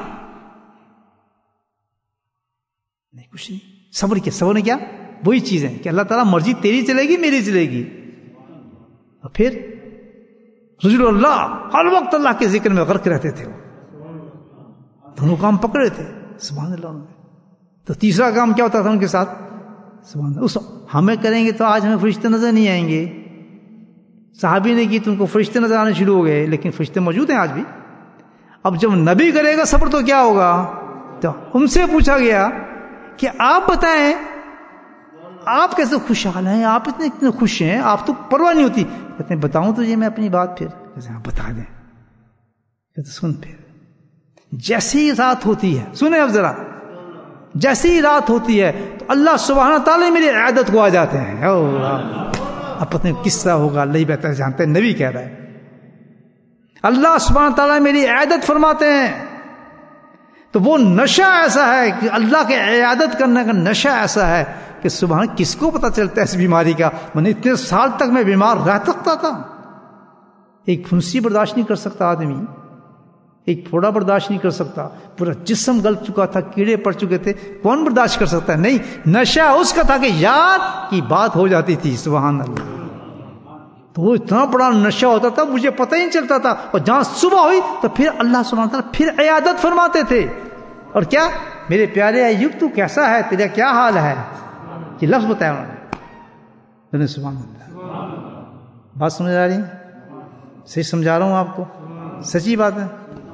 نہیں کچھ نہیں، صبر کیا؟ صبر نے کیا؟ وہی چیز ہے کہ اللہ تعالیٰ مرضی تیری چلے گی میری چلے گی، اور پھر رجل اللہ ہر وقت اللہ کے ذکر میں غرق رہتے تھے، وہ دونوں کام پکڑے تھے، سبحان اللہ۔ تو تیسرا کام کیا ہوتا تھا ان کے ساتھ؟ سبحان اللہ، ہمیں کریں گے تو آج ہمیں فرشتے نظر نہیں آئیں گے۔ صحابی نے کی تو ان کو فرشتے نظر آنے شروع ہو گئے، لیکن فرشتے موجود ہیں آج بھی۔ اب جب نبی کرے گا صبر تو کیا ہوگا؟ تو ان سے پوچھا گیا کہ آپ بتائیں آپ کیسے خوشحال ہیں، آپ اتنے خوش ہیں، آپ تو پرواہ نہیں ہوتی۔ کہتے ہیں بتاؤں تو یہ میں اپنی بات، پھر کہتے ہیں بتا دیں۔ کہتے سن، پھر جیسی ہی رات ہوتی ہے، سنیں اب ذرا، جیسی ہی رات ہوتی ہے تو اللہ سبحانہ تعالیٰ میری عیادت کو آ جاتے ہیں۔ اب پتہ نہیں کس طرح ہوگا، اللہ ہی بہتر جانتے ہیں، نبی کہہ رہا ہے اللہ سبحانہ تعالیٰ میری عیادت فرماتے ہیں۔ تو وہ نشہ ایسا ہے کہ اللہ کے عیادت کرنے کا نشہ ایسا ہے کہ سبحان کس کو پتہ چلتا ہے اس بیماری کا۔ میں نے اتنے سال تک میں بیمار رہ سکتا تھا، ایک پھنسی برداشت نہیں کر سکتا آدمی، ایک پھوڑا برداشت نہیں کر سکتا، پورا جسم گل چکا تھا، کیڑے پڑ چکے تھے، کون برداشت کر سکتا ہے؟ نہیں، نشہ اس کا تھا کہ یار کی بات ہو جاتی تھی، سبحان اللہ۔ تو وہ اتنا بڑا نشہ ہوتا تھا، مجھے پتہ ہی نہیں چلتا تھا، اور جہاں صبح ہوئی تو پھر اللہ سبحانہ تعالیٰ پھر عیادت فرماتے تھے۔ اور کیا میرے پیارے ایوب تو کیسا ہے، تیرا کیا حال ہے، یہ لفظ بتایا انہوں نے، سبحان اللہ۔ بات سمجھ آ رہی ہے؟ صحیح سمجھا رہا ہوں آپ کو، سچی بات ہے۔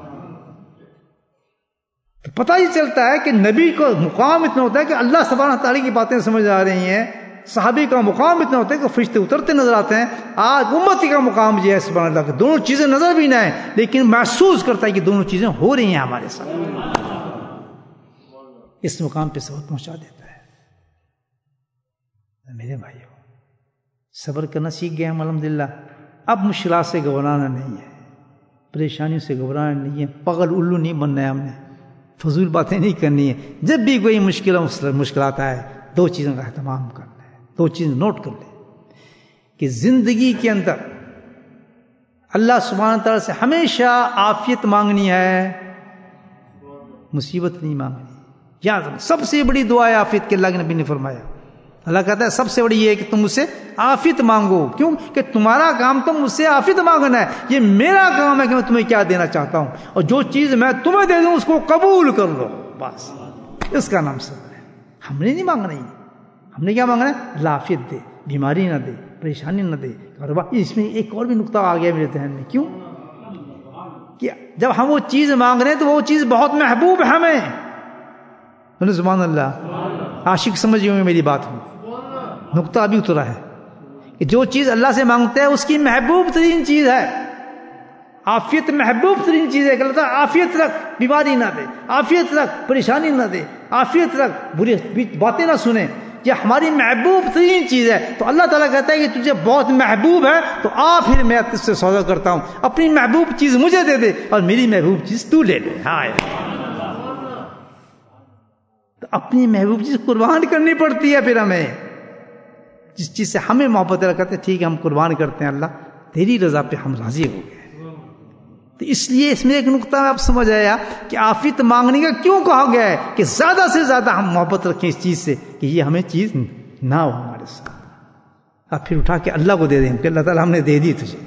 تو پتہ ہی چلتا ہے کہ نبی کو مقام اتنا ہوتا ہے کہ اللہ سبحانہ تعالیٰ کی باتیں سمجھ آ رہی ہیں، صحابی کا مقام اتنا ہوتا ہے کہ فرشتے اترتے نظر آتے ہیں۔ آج امتی کا مقام یہ ہے سبحان اللہ کہ دونوں چیزیں نظر بھی نہ آئیں، لیکن محسوس کرتا ہے کہ دونوں چیزیں ہو رہی ہیں ہمارے ساتھ، اس مقام پہ صبر پہنچا دیتا ہے۔ میرے بھائیو، صبر کرنا سیکھ گئے ہم الحمدللہ۔ اب مشکلات سے گھبرانا نہیں ہے، پریشانیوں سے گھبرانا نہیں ہے، پاگل الو نہیں بننا ہے، ہم نے فضول باتیں نہیں کرنی ہے۔ جب بھی کوئی مشکلات آئے، 2 چیزوں کا اہتمام کرنا ہے، 2 چیز نوٹ کر لیں کہ زندگی کے اندر اللہ سبحانہ تعالیٰ سے ہمیشہ عافیت مانگنی ہے، مصیبت نہیں مانگنی۔ یاد رکھنا، سب سے بڑی دعا ہے عافیت کے، اللہ کے نبی نے فرمایا۔ اللہ کہتا ہے سب سے بڑی یہ ہے کہ تم مجھ سے عافیت مانگو، کیوں کہ تمہارا کام تو مجھ سے عافیت مانگنا ہے، یہ میرا کام ہے کہ میں تمہیں کیا دینا چاہتا ہوں، اور جو چیز میں تمہیں دے دوں اس کو قبول کر لو، بس اس کا نام صبر ہے۔ ہم نے نہیں مانگنا ہی، ہم نے کیا مانگنا ہے؟ اللہ عافیت دے، بیماری نہ دے، پریشانی نہ دے، کاروبار۔ اس میں ایک اور بھی نقطہ آ گیا میرے ذہن میں، کیوں کہ جب ہم وہ چیز مانگ رہے ہیں تو وہ چیز بہت محبوب ہے ہمیں، سبحان اللہ۔ عاشق سمجھے ہوئے میری بات ہوں، نقطہ ابھی اترا ہے کہ جو چیز اللہ سے مانگتے ہیں اس کی محبوب ترین چیز ہے، عافیت محبوب ترین چیز ہے کہ اللہ تعالیٰ عافیت رکھ، بیماری نہ دے، عافیت رکھ، پریشانی نہ دے، عافیت رکھ، بری باتیں نہ سنیں، یہ ہماری محبوب ترین چیز ہے۔ تو اللہ تعالیٰ کہتا ہے کہ تجھے بہت محبوب ہے تو آ پھر میں تجھ سے سودا کرتا ہوں، اپنی محبوب چیز مجھے دے دے اور میری محبوب چیز تو لے لے۔ ہاں، تو اپنی محبوب چیز قربان کرنی پڑتی ہے، پھر ہمیں جس چیز سے ہمیں محبت رکھتے ہیں، ٹھیک ہے ہم قربان کرتے ہیں، اللہ تیری رضا پہ ہم راضی ہو گئے۔ تو اس لیے اس میں ایک نقطہ آپ سمجھ آیا کہ عافیت مانگنے کا کیوں کہا گیا ہے کہ زیادہ سے زیادہ ہم محبت رکھیں اس چیز سے کہ یہ ہمیں چیز نہ ہو ہمارے ساتھ۔ اب پھر اٹھا کے اللہ کو دے دیں کہ اللہ تعالیٰ ہم نے دے دی تجھے.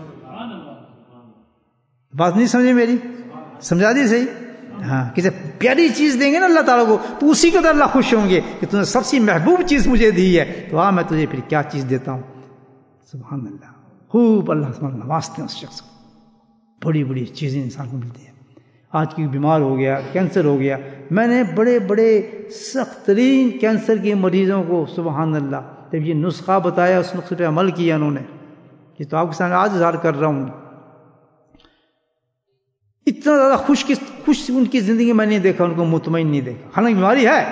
بات نہیں سمجھے میری؟ سمجھا دی صحیح؟ ہاں، کسی پیاری چیز دیں گے نا اللہ تعالیٰ کو تو اسی قدر اللہ خوش ہوں گے کہ تم نے سب سے محبوب چیز مجھے دی ہے، تو میں تجھے پھر کیا چیز دیتا ہوں. سبحان اللہ. خوب اللہ سبحانہ نوازتے ہیں اس شخص کو. بڑی بڑی چیزیں انسان کو ملتی ہیں. آج کی بیمار ہو گیا، کینسر ہو گیا، میں نے بڑے بڑے سخت ترین کینسر کے مریضوں کو سبحان اللہ جب یہ نسخہ بتایا، اس نسخے پہ عمل کیا انہوں نے، یہ تو آپ کے سامنے آج اظہار کر رہا ہوں. اتنا زیادہ خوش ان کی زندگی میں نہیں دیکھا، ان کو مطمئن نہیں دیکھا. حالانکہ بیماری ہے،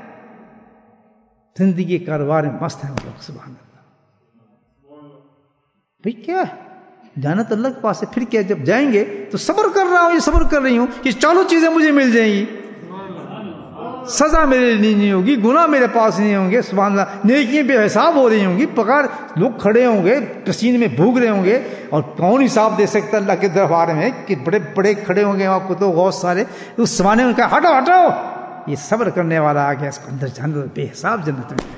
زندگی کاروبار میں مست ہے وہ لوگ. سبحان اللہ. بھئی کیا ہے؟ جانا تو اللہ کے پاس ہے، پھر کیا؟ جب جائیں گے تو صبر کر رہا ہوں، یہ صبر کر رہی ہوں، یہ چالوں چیزیں مجھے مل جائیں گی، سزا میرے لیے نہیں ہوگی، گناہ میرے پاس نہیں ہوں گے. سبحان اللہ. نیکیاں بے حساب ہو رہی ہوں گی، پکار لوگ کھڑے ہوں گے، پسینے میں بھوگ رہے ہوں گے، اور کون حساب دے سکتا اللہ کے دربار میں کہ بڑے بڑے کھڑے ہوں گے وہاں کو تو غوث سارے. اس زمانے میں کہا ہٹو ہٹو، یہ صبر کرنے والا آ گیا، اس کو اندر جانے بے حساب جنت میں.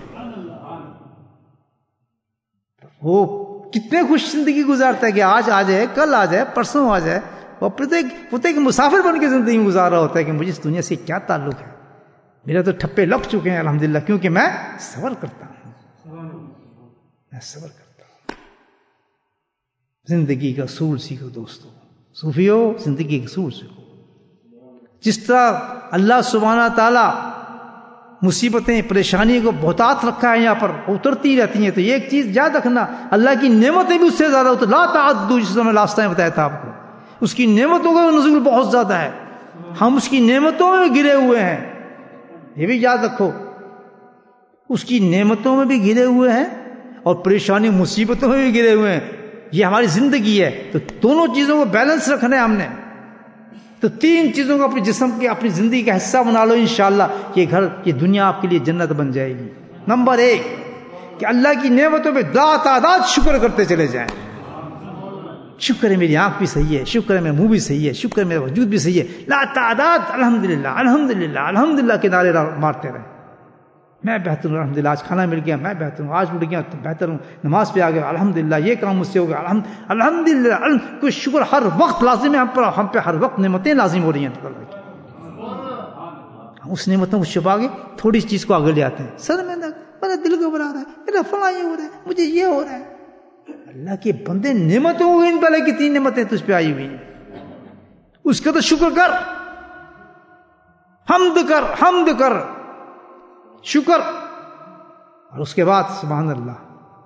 وہ کتنے خوش زندگی گزارتا ہے کہ آج آ جائے، کل آ جائے، پرسوں آ جائے. اور پرتیک مسافر بن کے زندگی میں گزار رہا ہوتا ہے کہ مجھے اس دنیا سے کیا تعلق ہے، میرا تو ٹھپے لگ چکے ہیں الحمدللہ، کیونکہ میں صبر کرتا ہوں. میں صبر کرتا ہوں. زندگی کا اصول سیکھو دوستو، صوفیو زندگی کا اصول سیکھو. جس طرح اللہ سبحانہ تعالیٰ مصیبتیں پریشانی کو بہتات رکھا ہے یہاں پر، اترتی رہتی ہیں، تو یہ ایک چیز یاد رکھنا، اللہ کی نعمتیں بھی اس سے زیادہ لا تعدوا، جس طرح میں لاسٹ ٹائم بتایا تھا آپ کو. اس کی نعمتوں کا نزول بہت زیادہ ہے، ہم اس کی نعمتوں میں بھی گرے ہوئے ہیں، یہ بھی یاد رکھو. اس کی نعمتوں میں بھی گرے ہوئے ہیں اور پریشانی مصیبتوں میں بھی گرے ہوئے ہیں. یہ ہماری زندگی ہے، تو دونوں چیزوں کو بیلنس رکھنا ہے ہم نے. تو تین چیزوں کو اپنے جسم کے، اپنی زندگی کا حصہ بنا لو، انشاءاللہ یہ گھر، یہ دنیا آپ کے لیے جنت بن جائے گی. نمبر 1 کہ اللہ کی نعمتوں پہ لا تعداد شکر کرتے چلے جائیں. شکر ہے میری آنکھ بھی صحیح ہے، شکر ہے میرا منہ بھی صحیح ہے، شکر ہے میرا وجود بھی صحیح ہے. لا تعداد الحمدللہ الحمدللہ الحمدللہ کے نعرے مارتے رہے. میں بہتر ہوں الحمدللہ، آج کھانا مل گیا میں بہتر ہوں، آج اٹھ گیا تو بہتر ہوں، نماز پہ آ گیا الحمدللہ، یہ کام مجھ سے ہو گیا الحمدللہ. کوئی شکر ہر وقت لازم ہے ہم پہ ہر وقت نعمتیں لازم ہو رہی ہیں. اس نعمتوں کو چھپا کے تھوڑی چیز کو آگے لے آتے ہیں. سر میرا دل گھبرا رہا ہے، میرا فلاں یہ ہو رہا ہے، مجھے یہ ہو رہا ہے. اللہ کے بندے نعمتوں کو ان پہلے کتنی نعمتیں تجھ پہ آئی ہوئی ہیں، اس کا تو شکر کر، حمد کر شکر. اور اس کے بعد سبحان اللہ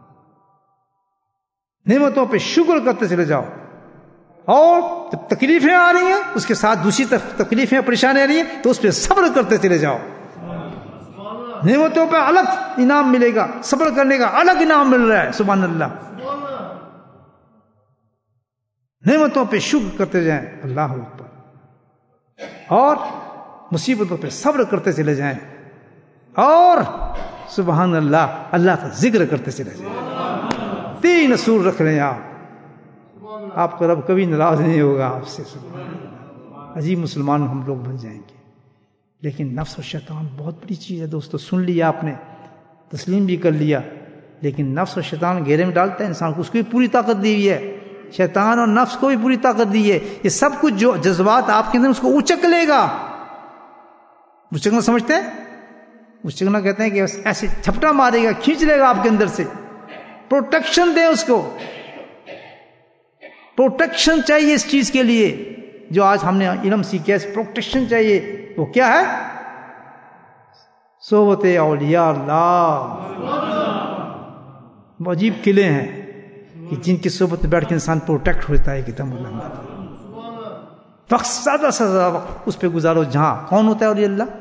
نعمتوں پہ شکر کرتے چلے جاؤ. اور جب تکلیفیں آ رہی ہیں اس کے ساتھ دوسری طرف تکلیفیں پریشانیاں آ رہی ہیں تو اس پہ صبر کرتے چلے جاؤ. نعمتوں پہ الگ انعام ملے گا، صبر کرنے کا الگ انعام مل رہا ہے. سبحان اللہ. نعمتوں پہ شکر کرتے جائیں، اللہ اکبر، اور مصیبتوں پہ صبر کرتے چلے جائیں، اور سبحان اللہ اللہ کا ذکر کرتے چلے جائیں. 3 اصول رکھ لیں آپ کو رب کبھی ناراض نہیں ہوگا آپ سے. عجیب مسلمان ہم لوگ بن جائیں گے. لیکن نفس و شیطان بہت بڑی چیز ہے دوستو. سن لیا آپ نے، تسلیم بھی کر لیا، لیکن نفس و شیطان گھیرے میں ڈالتا ہے انسان کو. اس کو بھی پوری طاقت دی ہوئی ہے، شیطان اور نفس کو بھی پوری طاقت دی ہے. یہ سب کچھ جو جذبات آپ کے اندر، اس کو اچک لے گا. اچکنا سمجھتے ہیں؟ اچکنا کہتے ہیں کہ ایسے چھپٹا مارے گا، کھینچ لے گا آپ کے اندر سے. پروٹیکشن دیں اس کو، پروٹیکشن چاہیے اس چیز کے لیے جو آج ہم نے علم سیکھا ہے. پروٹیکشن چاہیے. وہ کیا ہے؟ صحبت اولیاء اللہ. عجیب قلعے ہیں کہ جن کی صحبت میں بیٹھ کے انسان پروٹیکٹ ہوتا ہے. ایک دم وقت زیادہ سے زیادہ وقت اس پہ گزارو جہاں کون ہوتا ہے اولیاء اللہ.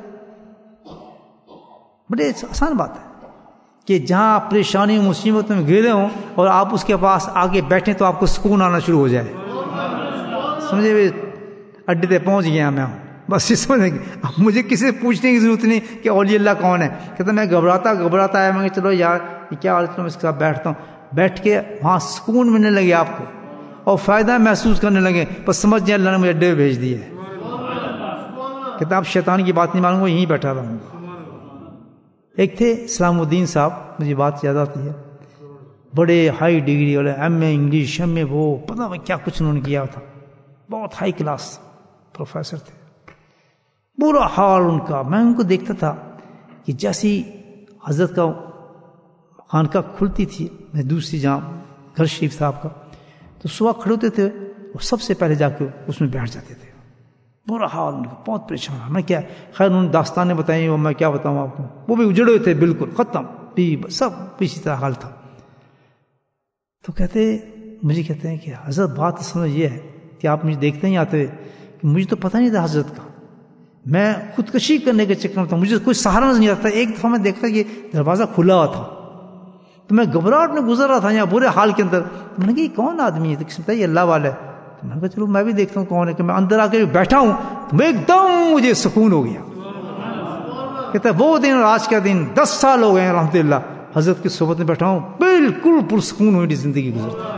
بڑے آسان بات ہے کہ جہاں پریشانی مصیبتوں میں گھیرے ہوں اور آپ اس کے پاس آگے بیٹھیں تو آپ کو سکون آنا شروع ہو جائے. سمجھے بھی اڈے پہ پہنچ گیا میں ہوں، بس یہ سمجھیں گے. اب مجھے کسی سے پوچھنے کی ضرورت نہیں کہ اولیاء اللہ کون ہے. کہتا میں گھبراتا ہے. میں کہ چلو یار یہ کیا حالت ہے، میں اس کے ساتھ بیٹھتا ہوں. بیٹھ کے وہاں سکون ملنے لگے آپ کو اور فائدہ محسوس کرنے لگے. بس سمجھ جائیں اللہ نے مجھے اڈے پہ بھیج دیے. کہتا اب شیطان کی بات نہیں مانوں گا، یہیں بیٹھا رہوں گا. ایک تھے اسلام الدین صاحب، مجھے بات یاد آتی ہے. बड़े हाई डिग्री वाले MA इंग्लिश MA वो पता नहीं क्या कुछ उन्होंने किया था, बहुत हाई क्लास प्रोफेसर थे। बुरा हाल उनका। मैं उनको देखता था कि जैसी हजरत का खानका खुलती थी, मैं दूसरी जहाँ घर शरीफ साहब का, तो सुबह खड़े होते थे और सबसे पहले जाके उसमें बैठ जाते थे। बुरा हाल उनका, बहुत परेशान। मैं क्या, खैर उन्होंने दास्तानें बताई और मैं क्या बताऊँ आपको, वो भी उजड़े हुए थे बिल्कुल, खत्म, सब इसी तरह हाल था। तो मुझे कहते हैं कि हजरत बात समझ ये है कि आप मुझे देखते ही आते हुए कि मुझे तो पता नहीं था हजरत का, मैं खुदकशी करने के चक्कर में था, मुझे कोई सहारा नहीं आता। एक दफा मैं देखता कि दरवाजा खुला हुआ था, तो मैं घबराहट में गुजर रहा था यहाँ बुरे हाल के अंदर। तो मैंने कहा ये कौन आदमी है? तो किसी बताइए अल्लाह वाला है। तो मैंने कहा चलो मैं भी देखता हूँ कौन है। कि मैं अंदर आके बैठा हूँ तो मैं एकदम मुझे सुकून हो गया। कहता वो दिन और आज का दिन 10 साल हो गए हैं अल्हम्दुलिल्लाह, हजरत की सोबत में बैठा हूँ, बिल्कुल पुरसुकून हुई जिंदगी गुजरती।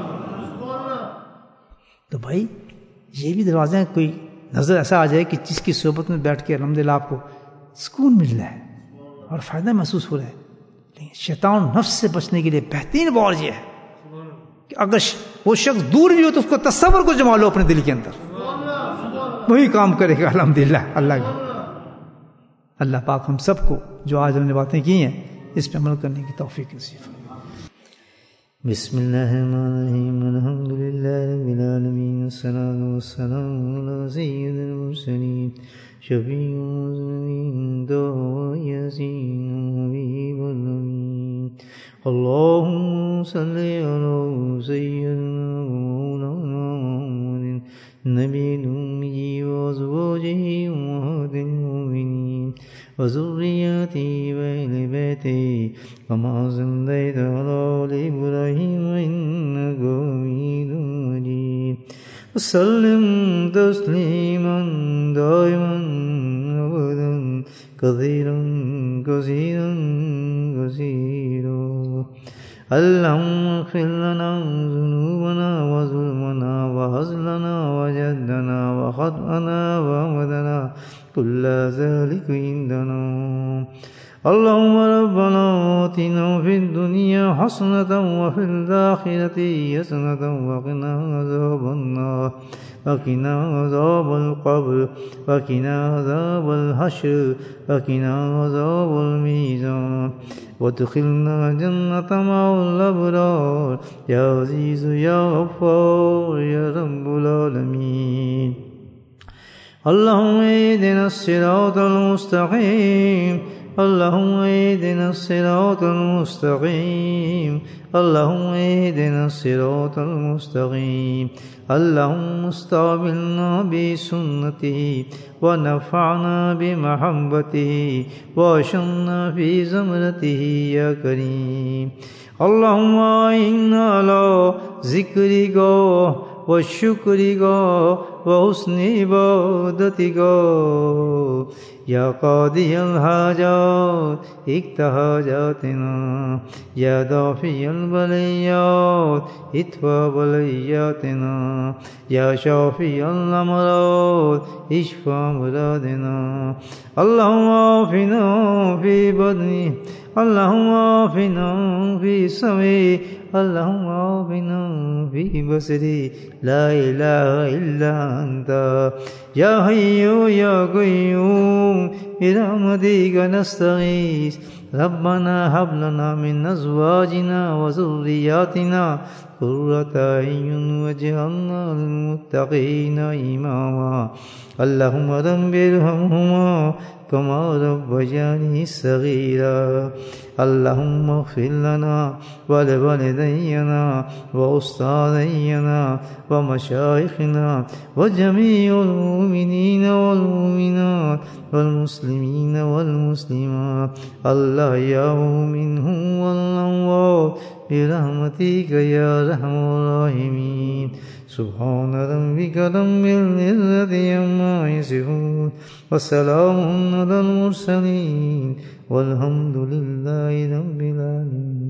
तो भाई ये भी दरवाजे कोई नजर ऐसा आ जाए कि जिसकी सोबत में बैठ के अल्हम्दुलिल्लाह आपको सुकून मिल रहा है और फायदा महसूस हो रहा है। लेकिन शैतान नफ्स से बचने के लिए बेहतरीन बात यह है कि अगर वो शख्स दूर भी हो तो उसको तस्वर को जमा लो अपने दिल के अंदर, वही काम करेगा अल्हम्दुलिल्लाह। अल्लाह पाक हम सबको जो आज हमने बातें की हैं इस पर अमल करने की तौफीक नसीब फरमाए। बिस्मिल्लाहिर्रहमानिर्रहीम, अल्हम्दुलिल्लाहि रब्बिल आलमीन, अस्सलातु वस्सलामु अला सय्यिदिल मुरसलीन, शफीउल मुज़निबीन, यासीन हबीबुल अमीन। अल्लाहुम्मा सल्लि अला सय्यिदिना व मौलाना मुहम्मदिन नबिय्यिल उम्मी व अज़वाजिहि उम्महातिल मुमिनीन व ज़ुर्रिय्यतिहि व अहलि बैतिहि कमा सल्लैता अला आलि इब्राहीम इन्नका हमीदुम मजीद। वसल्लिम तस्लीमन दाइमन अबदन कसीरन कसीरन कसीरा। अल्लाहुम्मा इग़फिर लना ज़ुनूबना व ज़ुल्मना व हज़लना व जद्दना व ख़तअना व अमदना कुल्ला ज़ालिका इंदना। अल्लाहुम्मा रब्बना आतिना फ़िद दुनिया हसनतन व फ़िल आख़िरति हसनतन व क़िना अज़ाबन नार वक़िना अज़ाबल क़ब्र वक़िना अज़ाबल हश्र वक़िना अज़ाबल मीज़ान वअदख़िलना जन्नत मअल अबरार या अज़ीज़ या गफ़्फ़ार या रब्बुल आलमीन। अल्लाहुम्मा इहदिना सिरातल मुस्तक़ीम, अल्लाहुम्मा इहदिना सिरातल मुस्तक़ीम, अल्लाहुम्मा इहदिना सिरातल मुस्तक़ीम। अल्लाहुम्मा इस्तक़बिलना बिसुन्नतिही व नफ़अना बिमहब्बतिही व अशरना फ़ी ज़मरतिही या करीम। अल्लाहुम्मा इन्ना अला ज़िक्रिका व शुक्रिका व हुस्नि इबादतिका या क़ादियल हाजात इक़्ज़ा हाजातिना या दाफ़िअल बलियात इदफ़ा बलियातिना या शाफ़िअल अमराद इशफ़ा मुरादिना। अल्लाहुम्मा आफ़िना फ़ी बदनी, अल्लाहुम्मा आफ़िना फ़ी समई, अल्लाहुम्मा आफ़िना फ़ी बसरी, ला इलाहा इल्ला अंता या हय्यु या क़य्यूम बिरहमतिका नस्तगीस। रब्बना हब लना मिन अज़वाजिना व ज़ुर्रिय्यतिना क़ुर्रता अय्युन वजअलना लिल्मुत्तक़ीना इमामा। अल्लाहुम्मा रब्बिरहमहुमा कमा रब्बयानी सगीरा। अल्लाहुम्मा इग़फिर लना व लिवालिदैना व उस्तादैना व मशाइख़िना व जमीइल मुमिनीना वल मुमिनात वल मुस्लिमीना वल मुस्लिमात अल-अहयाउ मिनहुम वल अमवात बिरहमतिका या अरहमर राहिमीन। सुब्हान रब्बिका रब्बिल इज़्ज़ति अम्मा यसिफून व सलामुन अलल मुरसलीन वल्हम्दुलिल्लाहि रब्बिल आलमीन।